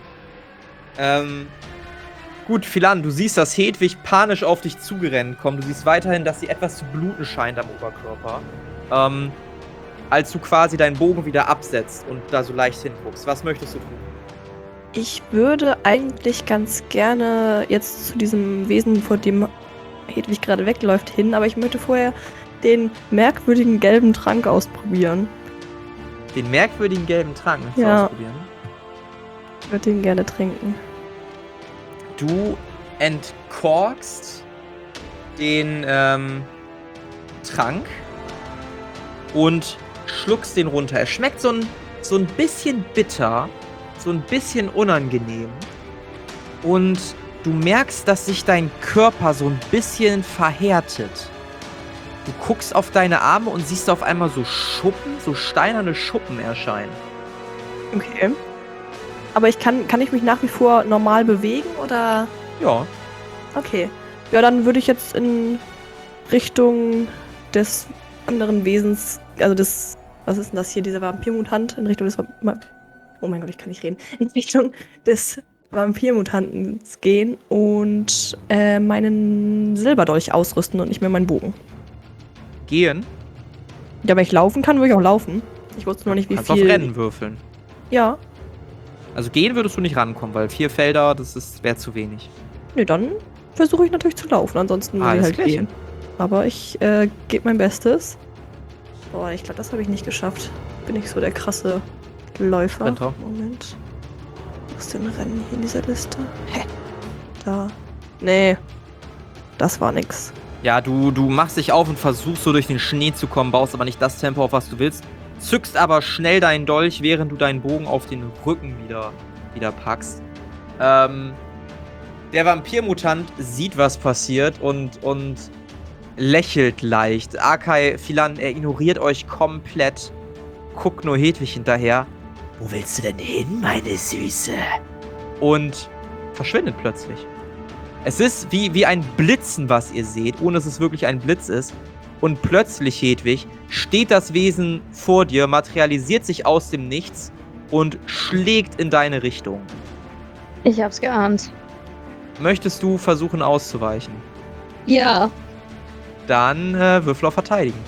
Gut, Philan, du siehst, dass Hedwig panisch auf dich zugerannt kommt. Du siehst weiterhin, dass sie etwas zu bluten scheint am Oberkörper. Als du quasi deinen Bogen wieder absetzt und da so leicht hinguckst. Was möchtest du tun? Ich würde eigentlich ganz gerne jetzt zu diesem Wesen, vor dem Hedwig gerade wegläuft, hin, aber ich möchte vorher den merkwürdigen gelben Trank ausprobieren. Den merkwürdigen gelben Trank möchtest du Ja. ausprobieren? Ich würde den gerne trinken. Du entkorkst den Trank und schluckst den runter. Er schmeckt so ein bisschen bitter, so ein bisschen unangenehm. Und du merkst, dass sich dein Körper so ein bisschen verhärtet. Du guckst auf deine Arme und siehst auf einmal so Schuppen, so steinerne Schuppen erscheinen. Okay. Aber kann ich mich nach wie vor normal bewegen oder? Ja. Okay. Ja, dann würde ich jetzt in Richtung des anderen Wesens, also des, was ist denn das hier, dieser Vampirmutant, in Richtung des oh mein Gott, ich kann nicht reden. In Richtung des Vampirmutanten gehen und meinen Silberdolch ausrüsten und nicht mehr meinen Bogen. Gehen. Ja, wenn ich laufen kann, würde ich auch laufen. Ich wusste noch nicht, wie Kannst viel. auf Rennen würfeln. Ja. Also gehen würdest du nicht rankommen, weil 4 Felder, das wäre zu wenig. Nee, dann versuche ich natürlich zu laufen, ansonsten muss ich Alles halt klärchen. gehen. Aber ich gebe mein Bestes. Boah, ich glaube, das habe ich nicht geschafft. Bin ich so der krasse Läufer. Sprinter. Moment. Wo ist denn Rennen hier in dieser Liste? Hä? Da. Nee. Das war nix. Ja, du machst dich auf und versuchst so durch den Schnee zu kommen, baust aber nicht das Tempo auf, was du willst. Zückst aber schnell deinen Dolch, während du deinen Bogen auf den Rücken wieder packst. Der Vampirmutant sieht, was passiert und lächelt leicht. Akai, Philan, er ignoriert euch komplett. Guckt nur Hedwig hinterher. Wo willst du denn hin, meine Süße? Und verschwindet plötzlich. Es ist wie ein Blitzen, was ihr seht, ohne dass es wirklich ein Blitz ist. Und plötzlich, Hedwig, steht das Wesen vor dir, materialisiert sich aus dem Nichts und schlägt in deine Richtung. Ich hab's geahnt. Möchtest du versuchen auszuweichen? Ja. Dann Würfel auf Verteidigen.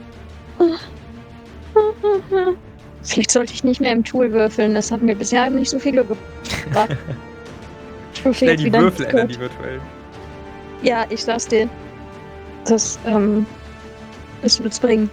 Vielleicht sollte ich nicht mehr im Tool würfeln. Das hat mir bisher nicht so viel gebracht. Schnell die Würfel ändern, die virtuellen. Ja, ich sag's dir. Das wird's bringen.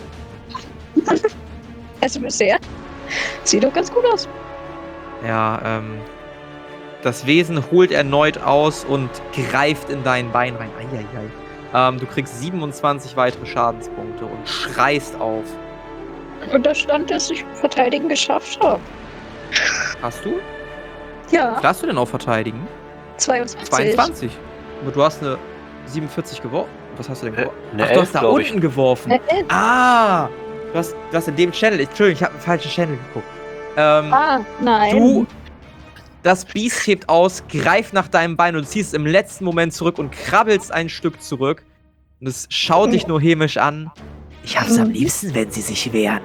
Also bisher sieht doch ganz gut aus. Ja, das Wesen holt erneut aus und greift in dein Bein rein. Eieiei. Du kriegst 27 weitere Schadenspunkte und schreist auf. Und da stand, dass ich Verteidigen geschafft habe. Hast du? Ja. Was hast du denn auf Verteidigen? 22. 22. Aber du hast eine 47 geworfen. Was hast du denn geworfen? Eine Ach, du 11, hast da glaub ich. unten geworfen. Ah! Du hast in dem Channel. Entschuldigung, ich habe einen falschen Channel geguckt. Nein. Das Biest hebt aus, greift nach deinem Bein und ziehst es im letzten Moment zurück und krabbelst ein Stück zurück. Und es schaut dich nur hämisch an. Ich hab's am liebsten, wenn sie sich wehren.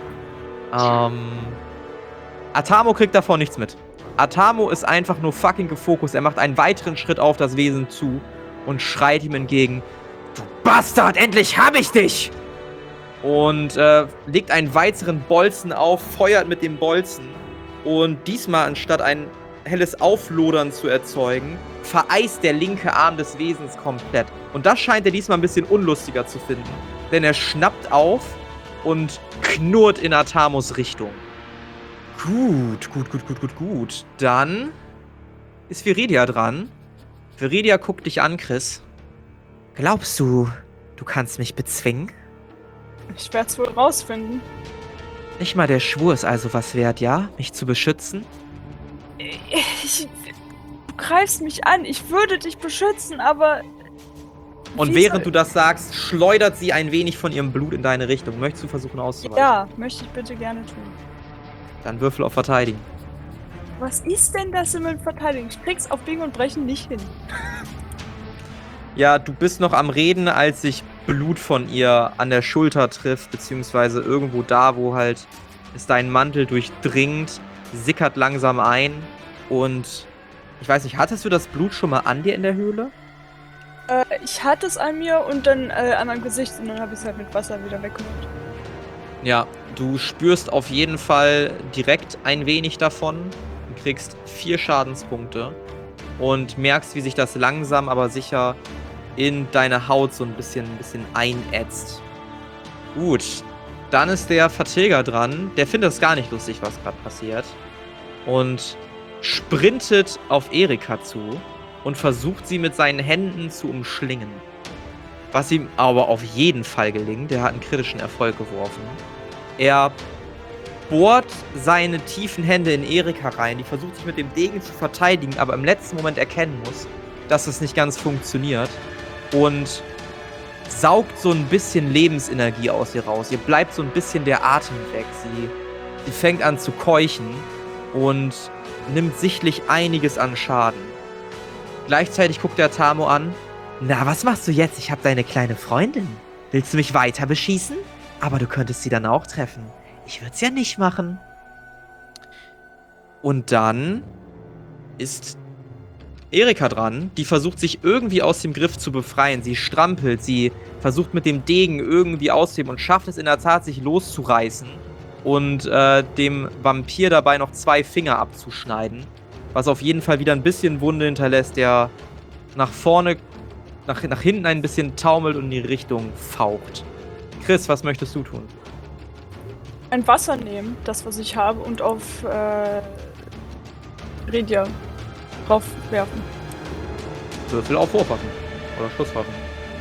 Atamo kriegt davon nichts mit. Atamo ist einfach nur fucking gefokust. Er macht einen weiteren Schritt auf das Wesen zu und schreit ihm entgegen: Du Bastard, endlich hab ich dich! Und legt einen weiteren Bolzen auf, feuert mit dem Bolzen. Und diesmal, anstatt ein helles Auflodern zu erzeugen, vereist der linke Arm des Wesens komplett. Und das scheint er diesmal ein bisschen unlustiger zu finden. Denn er schnappt auf und knurrt in Atamos Richtung. Gut. Dann ist Viridia dran. Viridia guckt dich an, Chris. Glaubst du, du kannst mich bezwingen? Ich werde es wohl rausfinden. Nicht mal der Schwur ist also was wert, ja? Mich zu beschützen? Du greifst mich an. Ich würde dich beschützen, aber... Und während du das sagst, schleudert sie ein wenig von ihrem Blut in deine Richtung. Möchtest du versuchen auszuweichen? Ja, möchte ich bitte gerne tun. Dann Würfel auf Verteidigen. Was ist denn das mit Verteidigung? Ich krieg's auf Biegen und Brechen nicht hin. Ja, du bist noch am Reden, als sich Blut von ihr an der Schulter trifft, beziehungsweise irgendwo da, wo halt es deinen Mantel durchdringt, sickert langsam ein und ich weiß nicht, hattest du das Blut schon mal an dir in der Höhle? Ich hatte es an mir und dann an meinem Gesicht und dann habe ich es halt mit Wasser wieder weggemacht. Ja, du spürst auf jeden Fall direkt ein wenig davon. Du kriegst 4 Schadenspunkte und merkst, wie sich das langsam, aber sicher in deine Haut so ein bisschen einätzt. Gut, dann ist der Vertilger dran. Der findet es gar nicht lustig, was gerade passiert. Und sprintet auf Erika zu und versucht sie mit seinen Händen zu umschlingen. Was ihm aber auf jeden Fall gelingt. Der hat einen kritischen Erfolg geworfen. Er bohrt seine tiefen Hände in Erika rein. Die versucht sich mit dem Degen zu verteidigen, aber im letzten Moment erkennen muss, dass es nicht ganz funktioniert. Und saugt so ein bisschen Lebensenergie aus ihr raus. Ihr bleibt so ein bisschen der Atem weg. Sie fängt an zu keuchen und nimmt sichtlich einiges an Schaden. Gleichzeitig guckt der Atamo an. Na, was machst du jetzt? Ich habe deine kleine Freundin. Willst du mich weiter beschießen? Aber du könntest sie dann auch treffen. Ich würde es ja nicht machen. Und dann ist Erika dran. Die versucht sich irgendwie aus dem Griff zu befreien. Sie strampelt, sie versucht mit dem Degen irgendwie auszuheben und schafft es in der Tat, sich loszureißen und dem Vampir dabei noch 2 Finger abzuschneiden. Was auf jeden Fall wieder ein bisschen Wunde hinterlässt, der nach vorne, nach hinten ein bisschen taumelt und in die Richtung faucht. Chris, was möchtest du tun? Ein Wasser nehmen, das was ich habe, und auf Redia draufwerfen. Würfel auf Wurfwaffen. Oder Schusswaffen.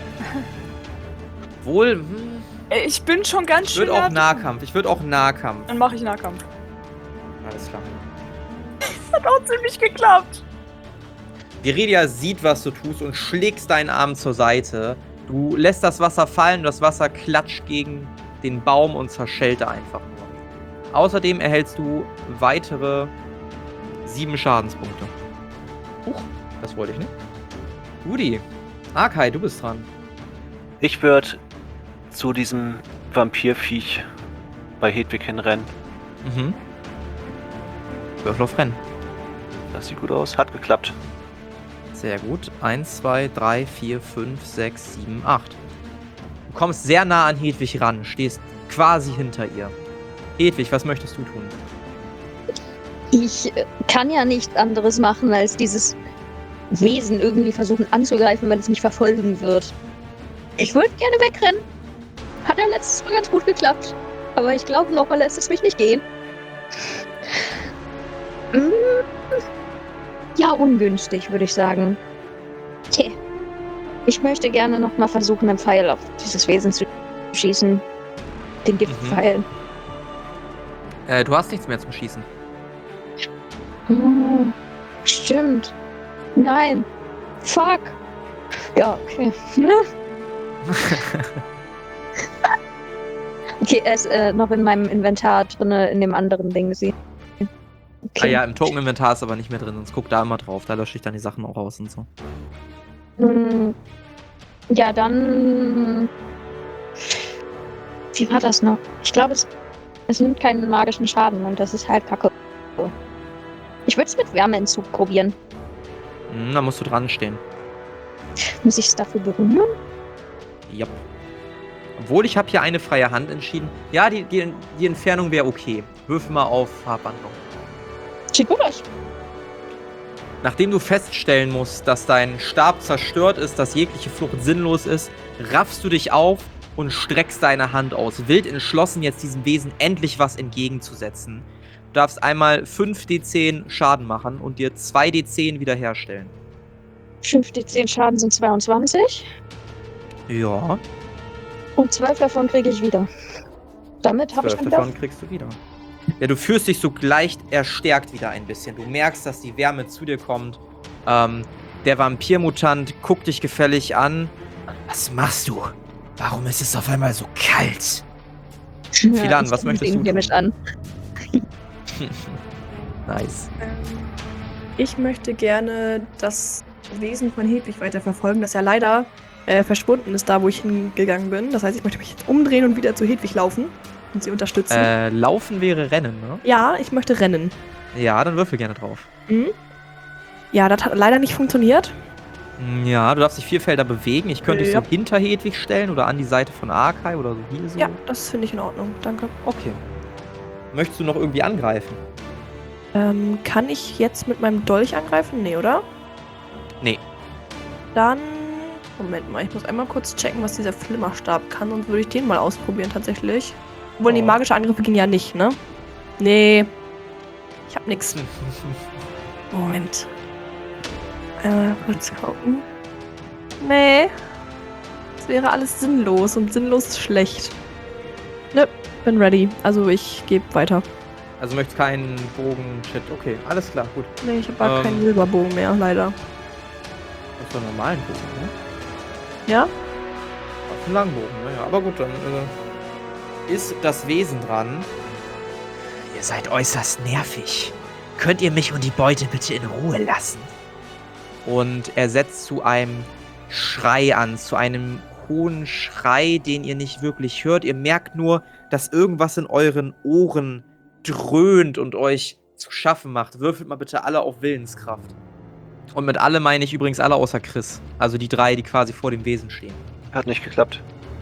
Wohl, Ich bin schon ganz ich schön... würde auch Nahkampf. Ich würde auch Nahkampf. Dann mache ich Nahkampf. Alles klar. Hat auch ziemlich geklappt. Viridia sieht, was du tust und schlägst deinen Arm zur Seite. Du lässt das Wasser fallen und das Wasser klatscht gegen den Baum und zerschellt einfach nur. Außerdem erhältst du weitere 7 Schadenspunkte. Huch, das wollte ich nicht. Udi, Arkai, du bist dran. Ich würde zu diesem Vampirviech bei Hedwig hinrennen. Mhm. Würfel auf Rennen. Das sieht gut aus. Hat geklappt. Sehr gut. 1, 2, 3, 4, 5, 6, 7, 8. Du kommst sehr nah an Hedwig ran, stehst quasi hinter ihr. Hedwig, was möchtest du tun? Ich kann ja nichts anderes machen, als dieses Wesen irgendwie versuchen anzugreifen, wenn es mich verfolgen wird. Ich würde gerne wegrennen. Hat ja letztes Mal ganz gut geklappt. Aber ich glaube, nochmal lässt es mich nicht gehen. Ja, ungünstig, würde ich sagen. Okay. Ich möchte gerne nochmal versuchen, einen Pfeil auf dieses Wesen zu schießen. Den Giftpfeil. Du hast nichts mehr zum Schießen. Stimmt. Nein. Fuck. Ja, okay. Okay, er ist noch in meinem Inventar drin, in dem anderen Ding. Okay. Ah ja, im Token-Inventar ist aber nicht mehr drin, sonst guck da immer drauf. Da lösche ich dann die Sachen auch raus und so. Ja, dann... Wie war das noch? Ich glaube, es nimmt keinen magischen Schaden und das ist halt kacke. Ich würde es mit Wärmeentzug probieren. Da musst du dran stehen. Muss ich es dafür berühren? Ja. Obwohl, ich habe hier eine freie Hand entschieden. Ja, die Entfernung wäre okay. Würfel mal auf Farbwandlung. Sieht gut aus. Nachdem du feststellen musst, dass dein Stab zerstört ist, dass jegliche Flucht sinnlos ist, raffst du dich auf und streckst deine Hand aus, wild entschlossen, jetzt diesem Wesen endlich was entgegenzusetzen. Du darfst einmal 5d10 Schaden machen und dir 2d10 wiederherstellen. 5d10 Schaden sind 22. Ja, Und 12 davon kriege ich wieder. Damit habe ich 12 dann davon wieder... kriegst du wieder. Ja, du fühlst dich so leicht erstärkt wieder ein bisschen. Du merkst, dass die Wärme zu dir kommt. Der Vampirmutant guckt dich gefällig an. Was machst du? Warum ist es auf einmal so kalt? Philan, was möchtest du hier mich an. Nice. Ich möchte gerne das Wesen von Hedwig weiterverfolgen, das ja leider verschwunden ist, da wo ich hingegangen bin. Das heißt, ich möchte mich jetzt umdrehen und wieder zu Hedwig laufen und sie unterstützen. Laufen wäre Rennen, ne? Ja, ich möchte rennen. Ja, dann würfel gerne drauf. Mhm. Ja, das hat leider nicht funktioniert. Ja, du darfst dich 4 Felder bewegen. Ich könnte dich Ja. so hinter Hedwig stellen oder an die Seite von Arkai oder so hier so. Ja, das finde ich in Ordnung. Danke. Okay. Möchtest du noch irgendwie angreifen? Kann ich jetzt mit meinem Dolch angreifen? Nee, oder? Nee. Dann... Moment mal, ich muss einmal kurz checken, was dieser Flimmerstab kann, sonst würde ich den mal ausprobieren tatsächlich. Obwohl, die magische Angriffe gehen ja nicht, ne? Nee. Ich hab nix. Moment. Kurz gucken. Nee. Das wäre alles sinnlos und sinnlos ist schlecht. Nö, bin ready. Also ich gebe weiter. Also möchtest keinen Bogen, shit. Okay, alles klar, gut. Nee, ich habe keinen Silberbogen mehr, leider. Das ist doch einen normalen Bogen, ne? Ja? Auf einen langen Bogen, naja. Aber gut, dann ist das Wesen dran. Ihr seid äußerst nervig. Könnt ihr mich und die Beute bitte in Ruhe lassen? Und er setzt zu einem Schrei an, zu einem hohen Schrei, den ihr nicht wirklich hört. Ihr merkt nur, dass irgendwas in euren Ohren dröhnt und euch zu schaffen macht. Würfelt mal bitte alle auf Willenskraft. Und mit alle meine ich übrigens alle außer Chris. Also die 3, die quasi vor dem Wesen stehen. Hat nicht geklappt.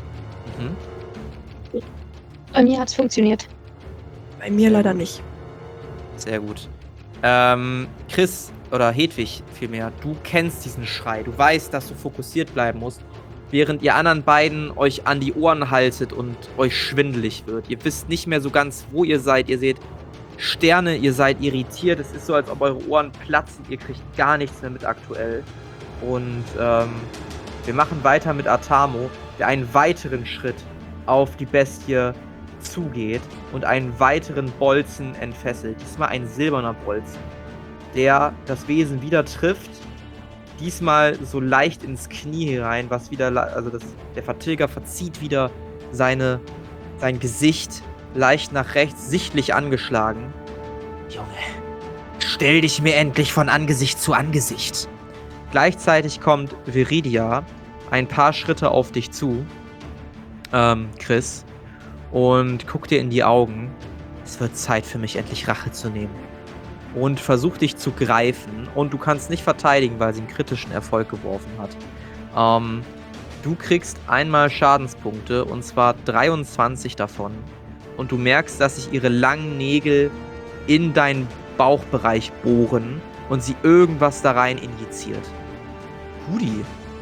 Mhm. Bei mir hat's funktioniert. Bei mir leider nicht. Sehr gut. Chris, oder Hedwig vielmehr, du kennst diesen Schrei. Du weißt, dass du fokussiert bleiben musst, während ihr anderen beiden euch an die Ohren haltet und euch schwindelig wird. Ihr wisst nicht mehr so ganz, wo ihr seid. Ihr seht Sterne, ihr seid irritiert. Es ist so, als ob eure Ohren platzen. Ihr kriegt gar nichts mehr mit aktuell. Und wir machen weiter mit Atamo, der einen weiteren Schritt auf die Bestie zugeht und einen weiteren Bolzen entfesselt. Diesmal ein silberner Bolzen, der das Wesen wieder trifft. Diesmal so leicht ins Knie herein, was wieder, also der Vertilger verzieht wieder sein Gesicht leicht nach rechts, sichtlich angeschlagen. Junge, Stell dich mir endlich von Angesicht zu Angesicht. Gleichzeitig kommt Viridia ein paar Schritte auf dich zu, Chris, und guckt dir in die Augen. Es wird Zeit für mich, endlich Rache zu nehmen. Und versucht dich zu greifen. Und du kannst nicht verteidigen, weil sie einen kritischen Erfolg geworfen hat. Du kriegst einmal Schadenspunkte, und zwar 23 davon. Und du merkst, dass sich ihre langen Nägel in deinen Bauchbereich bohren und sie irgendwas da rein injiziert. Hudi.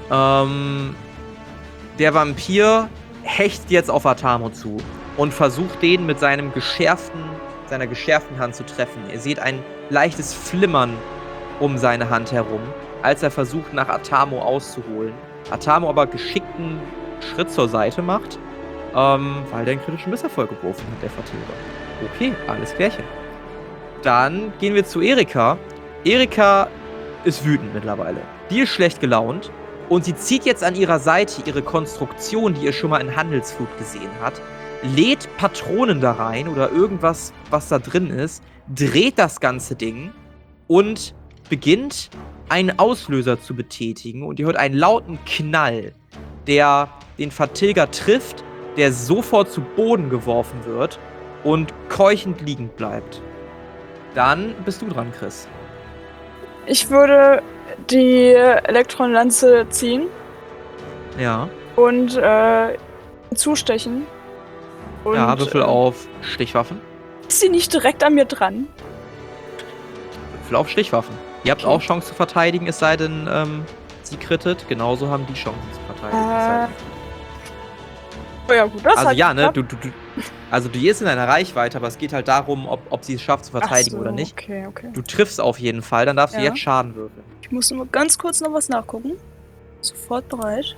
Der Vampir hecht jetzt auf Atamo zu und versucht den mit seiner geschärften Hand zu treffen. Ihr seht ein leichtes Flimmern um seine Hand herum, als er versucht, nach Atamo auszuholen. Atamo aber geschickten Schritt zur Seite macht, weil der einen kritischen Misserfolg geworfen hat, der Vertilger. Okay, alles klärchen. Dann gehen wir zu Erika. Erika ist wütend mittlerweile. Die ist schlecht gelaunt und sie zieht jetzt an ihrer Seite ihre Konstruktion, die ihr schon mal in Handelsflut gesehen hat, lädt Patronen da rein oder irgendwas, was da drin ist, dreht das ganze Ding und beginnt, einen Auslöser zu betätigen. Und ihr hört einen lauten Knall, der den Vertilger trifft, der sofort zu Boden geworfen wird und keuchend liegend bleibt. Dann bist du dran, Chris. Ich würde die Elektronlanze ziehen Ja. und zustechen. Und, Ja, Würfel auf Stichwaffen. Ist sie nicht direkt an mir dran? Würfel auf Stichwaffen. Ihr habt auch Chance zu verteidigen, es sei denn, sie krittet. Genauso haben die Chance zu verteidigen. Oh ja, gut, das Also hat ja, ne, geklappt. also du ist in deiner Reichweite, aber es geht halt darum, ob sie es schafft zu verteidigen Ach so, oder nicht. Okay. Du triffst auf jeden Fall, dann darfst du Ja. jetzt Schaden würfeln. Ich muss nur ganz kurz noch was nachgucken. Sofort bereit.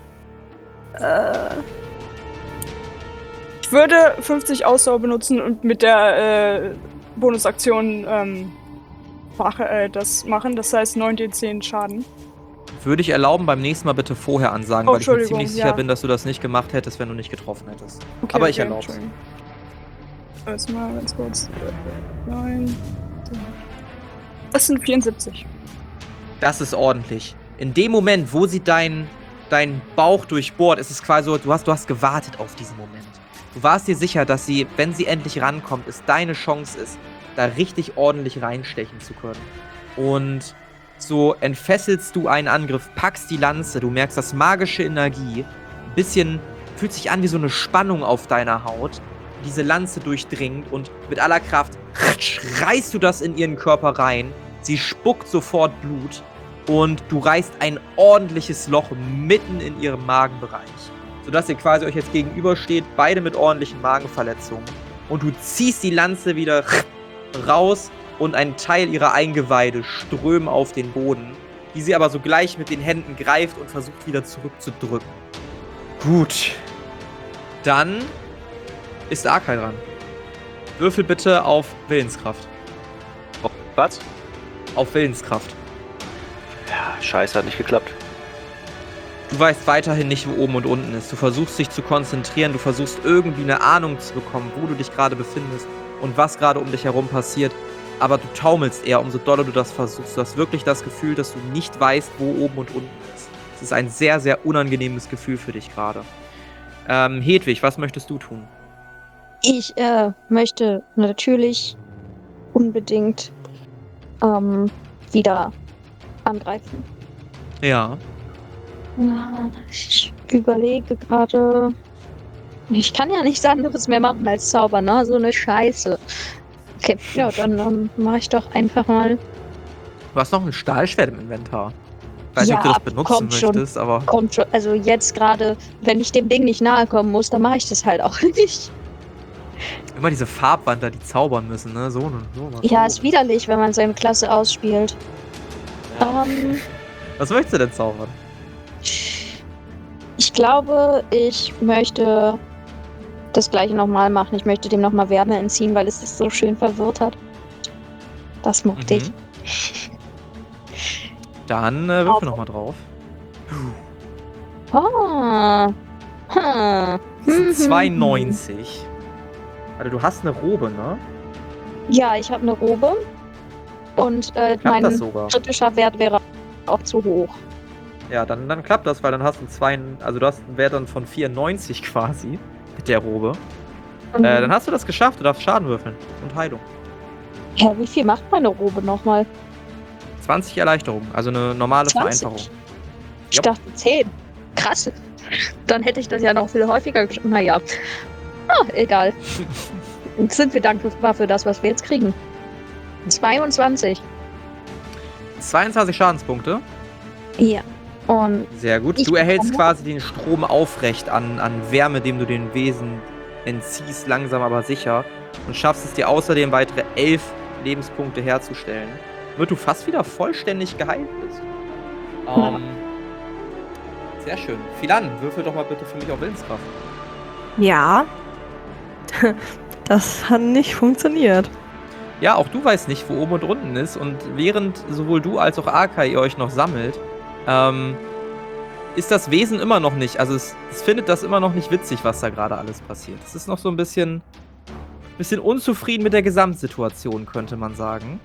Ich würde 50 Ausdauer benutzen und mit der Bonusaktion das machen. Das heißt 9d10 Schaden. Würde ich erlauben, beim nächsten Mal bitte vorher ansagen, Oh, weil ich mir Entschuldigung, ziemlich sicher ja. bin, dass du das nicht gemacht hättest, wenn du nicht getroffen hättest. Okay, Aber ich okay, erlaub's. Entschuldigung. Erstmal ganz kurz. 9. Das sind 74. Das ist ordentlich. In dem Moment, wo sie deinen Bauch durchbohrt, ist es quasi so, du hast gewartet auf diesen Moment. Du warst dir sicher, dass sie, wenn sie endlich rankommt, es deine Chance ist, da richtig ordentlich reinstechen zu können. Und so entfesselst du einen Angriff, packst die Lanze, du merkst, dass magische Energie fühlt sich an wie so eine Spannung auf deiner Haut, diese Lanze durchdringt und mit aller Kraft reißt du das in ihren Körper rein. Sie spuckt sofort Blut und du reißt ein ordentliches Loch mitten in ihrem Magenbereich, sodass ihr quasi euch jetzt gegenübersteht, beide mit ordentlichen Magenverletzungen. Und du ziehst die Lanze wieder raus und ein Teil ihrer Eingeweide strömen auf den Boden, die sie aber sogleich mit den Händen greift und versucht wieder zurückzudrücken. Gut. Dann ist Arkai dran. Würfel bitte auf Willenskraft. Was? Auf Willenskraft. Ja, scheiße, hat nicht geklappt. Du weißt weiterhin nicht, wo oben und unten ist. Du versuchst dich zu konzentrieren, du versuchst irgendwie eine Ahnung zu bekommen, wo du dich gerade befindest und was gerade um dich herum passiert. Aber du taumelst eher, umso doller du das versuchst. Du hast wirklich das Gefühl, dass du nicht weißt, wo oben und unten ist. Es ist ein sehr, sehr unangenehmes Gefühl für dich gerade. Hedwig, was möchtest du tun? Ich möchte natürlich unbedingt wieder angreifen. Ja. Ich überlege gerade. Ich kann ja nichts anderes mehr machen als zaubern, ne? So eine Scheiße. Okay, ja, dann mache ich doch einfach mal. Du hast noch ein Stahlschwert im Inventar. Ich weiß nicht, Ja, ob du das benutzen kommt schon. möchtest, aber. Kommt schon, also jetzt gerade, wenn ich dem Ding nicht nahe kommen muss, dann mache ich das halt auch nicht. Immer diese Farbwander, die zaubern müssen, ne? So und so. Ja, ist widerlich, wenn man seine Klasse ausspielt. Was möchtest du denn zaubern? Ich glaube, ich möchte das gleiche nochmal machen. Ich möchte dem nochmal Wärme entziehen, weil es das so schön verwirrt hat. Das mochte ich. Dann würfel nochmal drauf. Ah. Das sind 92. Also du hast eine Robe, ne? Ja, ich habe eine Robe. Und Klappt mein das sogar? kritischer Wert wäre auch zu hoch. Ja, dann klappt das, weil dann hast du also du hast einen Wert dann von 94 quasi mit der Robe. Dann hast du das geschafft, du darfst Schaden würfeln und Heilung. Hä, wie viel macht meine Robe nochmal? 20 Erleichterung, also eine normale 20? Vereinfachung. Ich Ja. dachte 10. Krass. Dann hätte ich das ja noch viel häufiger geschafft. Naja. Egal. Sind wir dankbar für das, was wir jetzt kriegen. 22. 22 Schadenspunkte. Ja. Und Sehr gut. Ich Du erhältst bekomme- quasi den Strom aufrecht an Wärme, dem du den Wesen entziehst, langsam aber sicher. Und schaffst es dir außerdem weitere 11 Lebenspunkte herzustellen. Wird du fast wieder vollständig geheilt bist. Sehr schön. Philan, würfel doch mal bitte für mich auf Willenskraft. Ja. Das hat nicht funktioniert. Ja, auch du weißt nicht, wo oben und unten ist. Und während sowohl du als auch Arkai ihr euch noch sammelt, ist das Wesen immer noch nicht, also es findet das immer noch nicht witzig, was da gerade alles passiert. Es ist noch so ein bisschen unzufrieden mit der Gesamtsituation, könnte man sagen.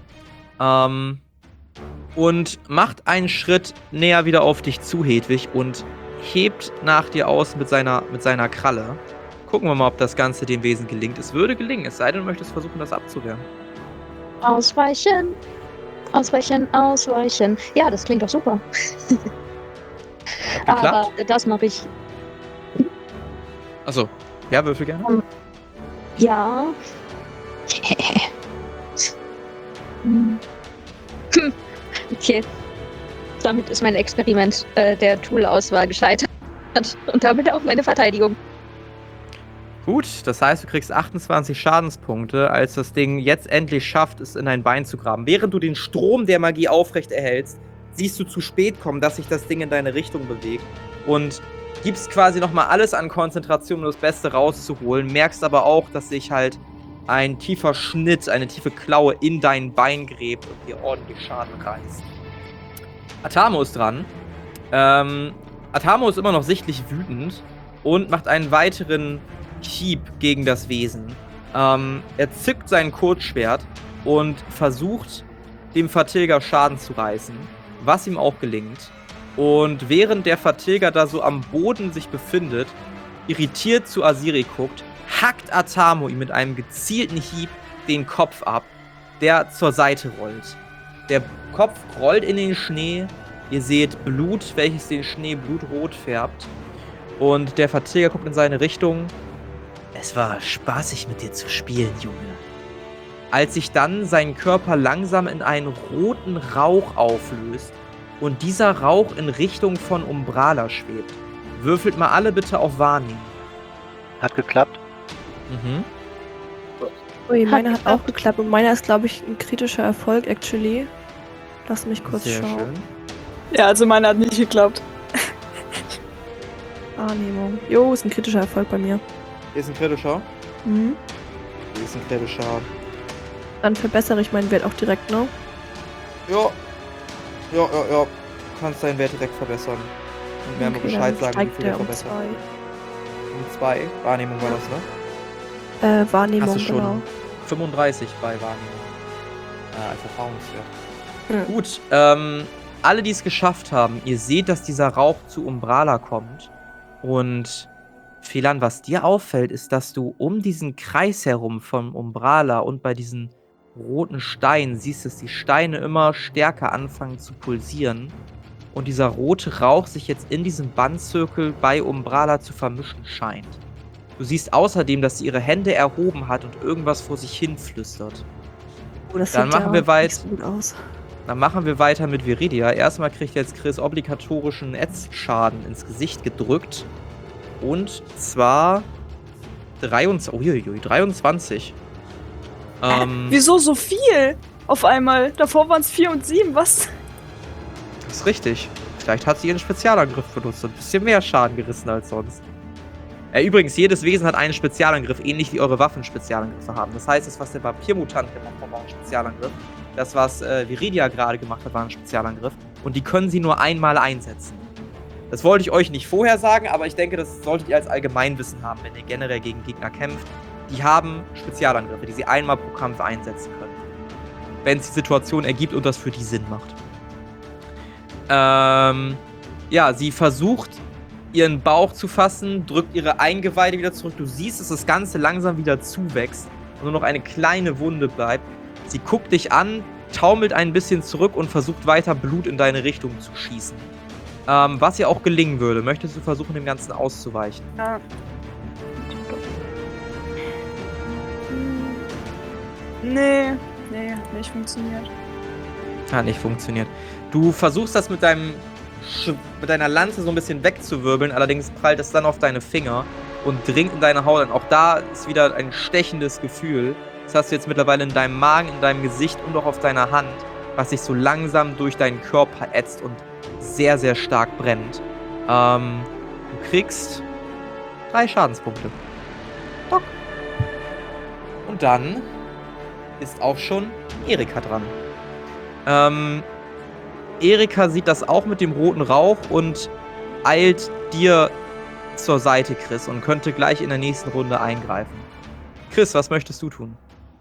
Und macht einen Schritt näher wieder auf dich zu, Hedwig, und hebt nach dir aus mit seiner Kralle. Gucken wir mal, ob das Ganze dem Wesen gelingt. Es würde gelingen, es sei denn, du möchtest versuchen, das abzuwehren. ausweichen. Ausweichen, ausweichen. Ja, das klingt doch super. Hat geklappt? Aber das mache ich. Achso, ja, würfel gerne. Ja. Okay. Damit ist mein Experiment der Tool-Auswahl gescheitert. Und damit auch meine Verteidigung. Gut, das heißt, du kriegst 28 Schadenspunkte, als das Ding jetzt endlich schafft, es in dein Bein zu graben. Während du den Strom der Magie aufrecht erhältst, siehst du zu spät kommen, dass sich das Ding in deine Richtung bewegt und gibst quasi nochmal alles an Konzentration, um das Beste rauszuholen, merkst aber auch, dass sich halt ein tiefer Schnitt, eine tiefe Klaue in dein Bein gräbt und dir ordentlich Schaden reißt. Atamo ist dran. Atamo ist immer noch sichtlich wütend und macht einen weiteren Hieb gegen das Wesen. Er zückt sein Kurzschwert und versucht, dem Vertilger Schaden zu reißen, was ihm auch gelingt. Und während der Vertilger da so am Boden sich befindet, irritiert zu Asiri guckt, hackt Atamo ihm mit einem gezielten Hieb den Kopf ab, der zur Seite rollt. Der Kopf rollt in den Schnee. Ihr seht Blut, welches den Schnee blutrot färbt. Und der Vertilger guckt in seine Richtung. Es war spaßig, mit dir zu spielen, Junge. Als sich dann sein Körper langsam in einen roten Rauch auflöst und dieser Rauch in Richtung von Umbrala schwebt. Würfelt mal alle bitte auf Wahrnehmen. Hat geklappt. Mhm. Ui, Hat meiner hat geklappt. auch geklappt und meiner ist, glaube ich, ein kritischer Erfolg, actually. Lass mich kurz Sehr schauen. schön. Ja, also meine hat nicht geklappt. Wahrnehmung. Jo, ist ein kritischer Erfolg bei mir. Hier ist ein kritischer. Mhm. Hier ist ein kritischer. Dann verbessere ich meinen Wert auch direkt, ne? Ja. Ja. Du kannst deinen Wert direkt verbessern. Und mir mal Okay, Bescheid dann sagen, wie steigt viel der der um verbessert. 2. Um 2. Wahrnehmung war das, ne? Wahrnehmung, Hast du schon genau. 35 bei Wahrnehmung. Als Erfahrungswert. Hm. Gut, alle, die es geschafft haben, ihr seht, dass dieser Rauch zu Umbrala kommt. Und Philan, was dir auffällt, ist, dass du um diesen Kreis herum von Umbrala und bei diesen roten Steinen siehst, dass die Steine immer stärker anfangen zu pulsieren. Und dieser rote Rauch sich jetzt in diesem Bandzirkel bei Umbrala zu vermischen scheint. Du siehst außerdem, dass sie ihre Hände erhoben hat und irgendwas vor sich hin flüstert. Oh, das Dann sieht machen ja wir weit- nicht so gut aus. Dann machen wir weiter mit Viridia. Erstmal kriegt jetzt Chris obligatorischen Ätzschaden ins Gesicht gedrückt. Und zwar 23. Wieso so viel auf einmal? Davor waren es 4 und 7, was? Das ist richtig. Vielleicht hat sie ihren Spezialangriff benutzt und ein bisschen mehr Schaden gerissen als sonst. Übrigens, jedes Wesen hat einen Spezialangriff, ähnlich wie eure Waffen Spezialangriffe haben. Das heißt, das, was der Vampirmutant gemacht hat, war ein Spezialangriff. Das, was Viridia gerade gemacht hat, war ein Spezialangriff. Und die können sie nur einmal einsetzen. Das wollte ich euch nicht vorher sagen, aber ich denke, das solltet ihr als Allgemeinwissen haben, wenn ihr generell gegen Gegner kämpft. Die haben Spezialangriffe, die sie einmal pro Kampf einsetzen können. wenn es die Situation ergibt und das für die Sinn macht. Ja, sie versucht, ihren Bauch zu fassen, drückt ihre Eingeweide wieder zurück. Du siehst, dass das Ganze langsam wieder zuwächst und nur noch eine kleine Wunde bleibt. Sie guckt dich an, taumelt ein bisschen zurück und versucht weiter Blut in deine Richtung zu schießen. Was ihr auch gelingen würde. Möchtest du versuchen, dem Ganzen auszuweichen? Ja. Nee, nicht funktioniert. Hat nicht funktioniert. Du versuchst das mit deiner Lanze so ein bisschen wegzuwirbeln, allerdings prallt es dann auf deine Finger und dringt in deine Haut an. Auch da ist wieder ein stechendes Gefühl. Das hast du jetzt mittlerweile in deinem Magen, in deinem Gesicht und auch auf deiner Hand, was sich so langsam durch deinen Körper ätzt und sehr, sehr stark brennt. Du kriegst 3 Schadenspunkte. Doc. Und dann ist auch schon Erika dran. Erika sieht das auch mit dem roten Rauch und eilt dir zur Seite, Chris, und könnte gleich in der nächsten Runde eingreifen. Chris, was möchtest du tun?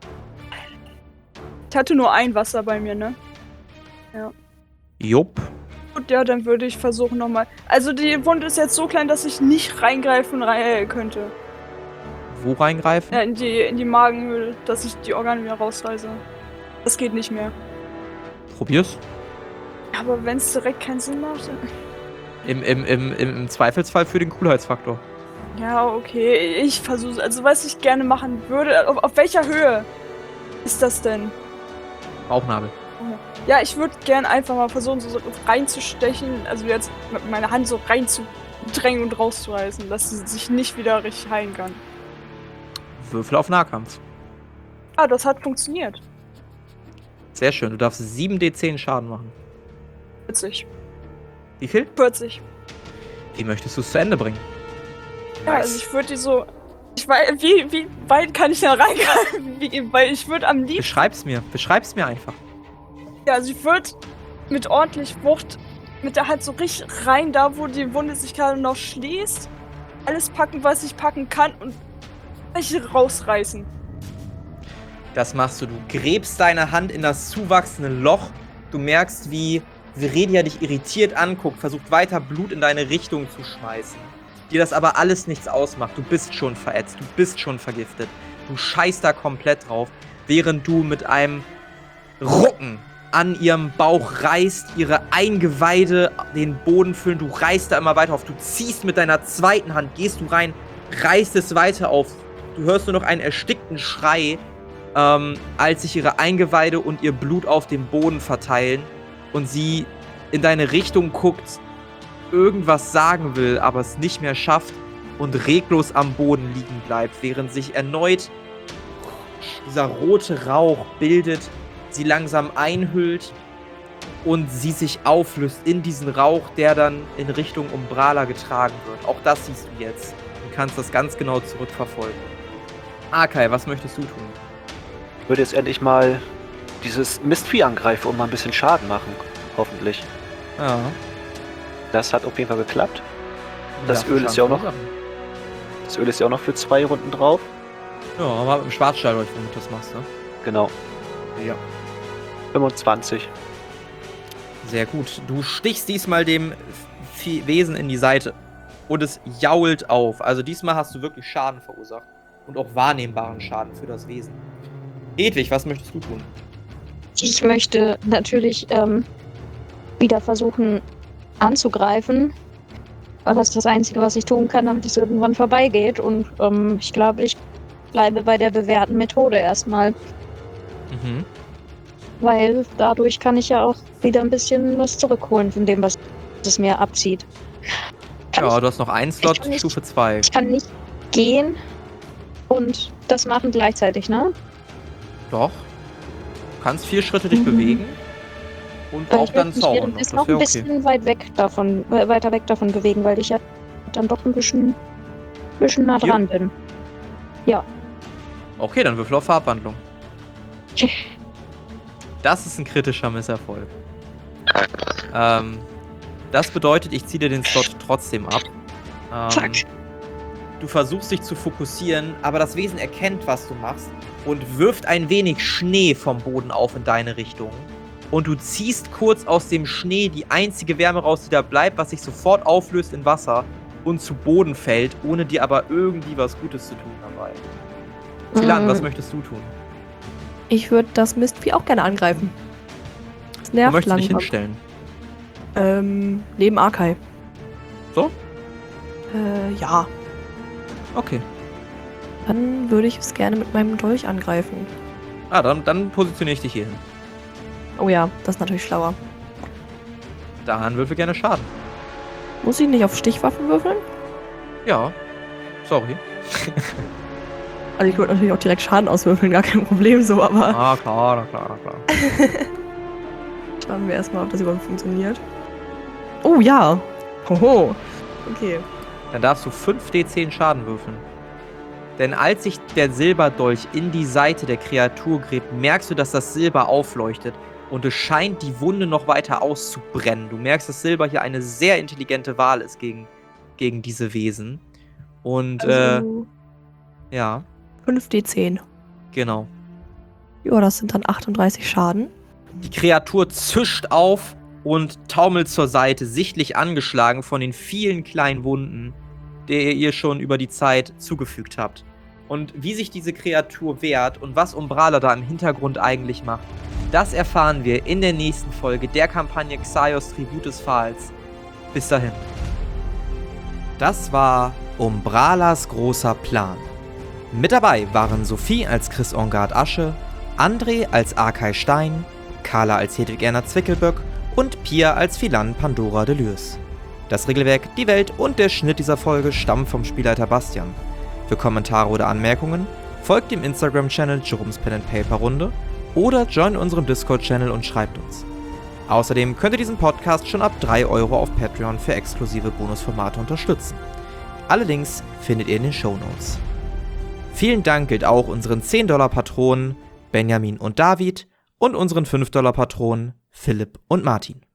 Ich hatte nur ein Wasser bei mir, ne? Ja. Jupp. Gut, ja, dann würde ich versuchen nochmal. Also die Wunde ist jetzt so klein, dass ich nicht reingreifen könnte. Wo reingreifen? Ja, in die Magenhöhle, dass ich die Organe wieder rausreiße. Das geht nicht mehr. Probier's. Aber wenn es direkt keinen Sinn macht. Im Zweifelsfall für den Coolheitsfaktor. Ja, okay. Ich versuche. Also was ich gerne machen würde. Auf welcher Höhe ist das denn? Bauchnabel. Ja, ich würde gern einfach mal versuchen, so reinzustechen. Also jetzt mit meiner Hand so reinzudrängen und rauszureißen, dass sie sich nicht wieder richtig heilen kann. Würfel auf Nahkampf. Ah, das hat funktioniert. Sehr schön. Du darfst 7d10 Schaden machen. 40. Wie viel? 40. Wie möchtest du es zu Ende bringen? Ja, also ich würde die so. Ich weiß, wie weit kann ich da reingreifen? Weil ich würde am liebsten. Beschreib's mir einfach. Ja, also ich würde mit ordentlich Wucht mit der Hand so richtig rein, da wo die Wunde sich gerade noch schließt. Alles packen, was ich packen kann und richtig rausreißen. Das machst du. Du gräbst deine Hand in das zuwachsende Loch. Du merkst, wie Veredia dich irritiert anguckt, versucht weiter Blut in deine Richtung zu schmeißen. Dir das aber alles nichts ausmacht. Du bist schon verätzt, du bist schon vergiftet. Du scheißt da komplett drauf, während du mit einem Rucken an ihrem Bauch reißt, ihre Eingeweide den Boden füllen. Du reißt da immer weiter auf. Du ziehst mit deiner zweiten Hand, gehst du rein, reißt es weiter auf. Du hörst nur noch einen erstickten Schrei, als sich ihre Eingeweide und ihr Blut auf dem Boden verteilen und sie in deine Richtung guckt, irgendwas sagen will, aber es nicht mehr schafft und reglos am Boden liegen bleibt, während sich erneut dieser rote Rauch bildet, sie langsam einhüllt und sie sich auflöst in diesen Rauch, der dann in Richtung Umbrala getragen wird. Auch das siehst du jetzt und kannst das ganz genau zurückverfolgen. Akai, was möchtest du tun? Ich würde jetzt endlich mal dieses Mistvieh angreifen und mal ein bisschen Schaden machen. Hoffentlich. Ja. Das hat auf jeden Fall geklappt. Das Öl ist ja auch noch. Das Öl ist ja auch noch für 2 Runden drauf. Ja, aber mit dem Schwarzstahl, womit du das machst, ne? Genau. Ja. 25. Sehr gut. Du stichst diesmal dem Wesen in die Seite und es jault auf. Also diesmal hast du wirklich Schaden verursacht. Und auch wahrnehmbaren Schaden für das Wesen. Hedwig, was möchtest du tun? Ich möchte natürlich wieder versuchen anzugreifen. Weil das ist das Einzige, was ich tun kann, damit es irgendwann vorbeigeht. Und ich glaube, ich bleibe bei der bewährten Methode erstmal. Mhm. Weil dadurch kann ich ja auch wieder ein bisschen was zurückholen von dem, was es mir abzieht. Du hast noch einen Slot, Stufe 2. Ich kann nicht gehen und das machen gleichzeitig, ne? Doch. Du kannst 4 Schritte dich bewegen und auch dann zaubern. Ich noch ein bisschen weiter weg davon bewegen, weil ich ja dann doch ein bisschen nah dran bin. Ja. Okay, dann würfel auf Farbwandlung. Das ist ein kritischer Misserfolg. Das bedeutet, ich ziehe dir den Slot trotzdem ab. Fuck. Du versuchst dich zu fokussieren, aber das Wesen erkennt, was du machst und wirft ein wenig Schnee vom Boden auf in deine Richtung. Und du ziehst kurz aus dem Schnee die einzige Wärme raus, die da bleibt, was sich sofort auflöst in Wasser und zu Boden fällt, ohne dir aber irgendwie was Gutes zu tun dabei. Philan, was möchtest du tun? Ich würde das Mistvieh auch gerne angreifen. Das Wo nervt möchtest du dich langsam. hinstellen? Neben Arkai. So? Ja. Okay. Dann würde ich es gerne mit meinem Dolch angreifen. Ah, dann positioniere ich dich hier hin. Oh ja, das ist natürlich schlauer. Dann würfel gerne Schaden. Muss ich nicht auf Stichwaffen würfeln? Ja. Sorry. Also ich würde natürlich auch direkt Schaden auswürfeln, gar kein Problem so, aber Ah, klar, klar. schauen wir erstmal, ob das überhaupt funktioniert. Oh ja. Hoho. Okay. Dann darfst du 5d10 Schaden würfeln. Denn als sich der Silberdolch in die Seite der Kreatur gräbt, merkst du, dass das Silber aufleuchtet und es scheint, die Wunde noch weiter auszubrennen. Du merkst, dass Silber hier eine sehr intelligente Wahl ist gegen diese Wesen. Und, Also ja, 5d10. genau. Ja, das sind dann 38 Schaden. Die Kreatur zischt auf und taumelt zur Seite, sichtlich angeschlagen von den vielen kleinen Wunden, die ihr schon über die Zeit zugefügt habt. Und wie sich diese Kreatur wehrt und was Umbrala da im Hintergrund eigentlich macht, das erfahren wir in der nächsten Folge der Kampagne Xaios Tribut des Phals. Bis dahin. Das war Umbralas großer Plan. Mit dabei waren Sophie als Chris Ongard Asche, André als Arkai Stein, Carla als Hedwig Erna Zwickelböck und Pia als Philan Pandora Delürs. Das Regelwerk, die Welt und der Schnitt dieser Folge stammen vom Spielleiter Bastian. Für Kommentare oder Anmerkungen folgt dem Instagram-Channel Jerome's Pen and Paper Runde oder joint unserem Discord-Channel und schreibt uns. Außerdem könnt ihr diesen Podcast schon ab 3 € auf Patreon für exklusive Bonusformate unterstützen. Alle Links findet ihr in den Shownotes. Vielen Dank gilt auch unseren 10-$-Patronen Benjamin und David und unseren 5-$-Patronen Philipp und Martin.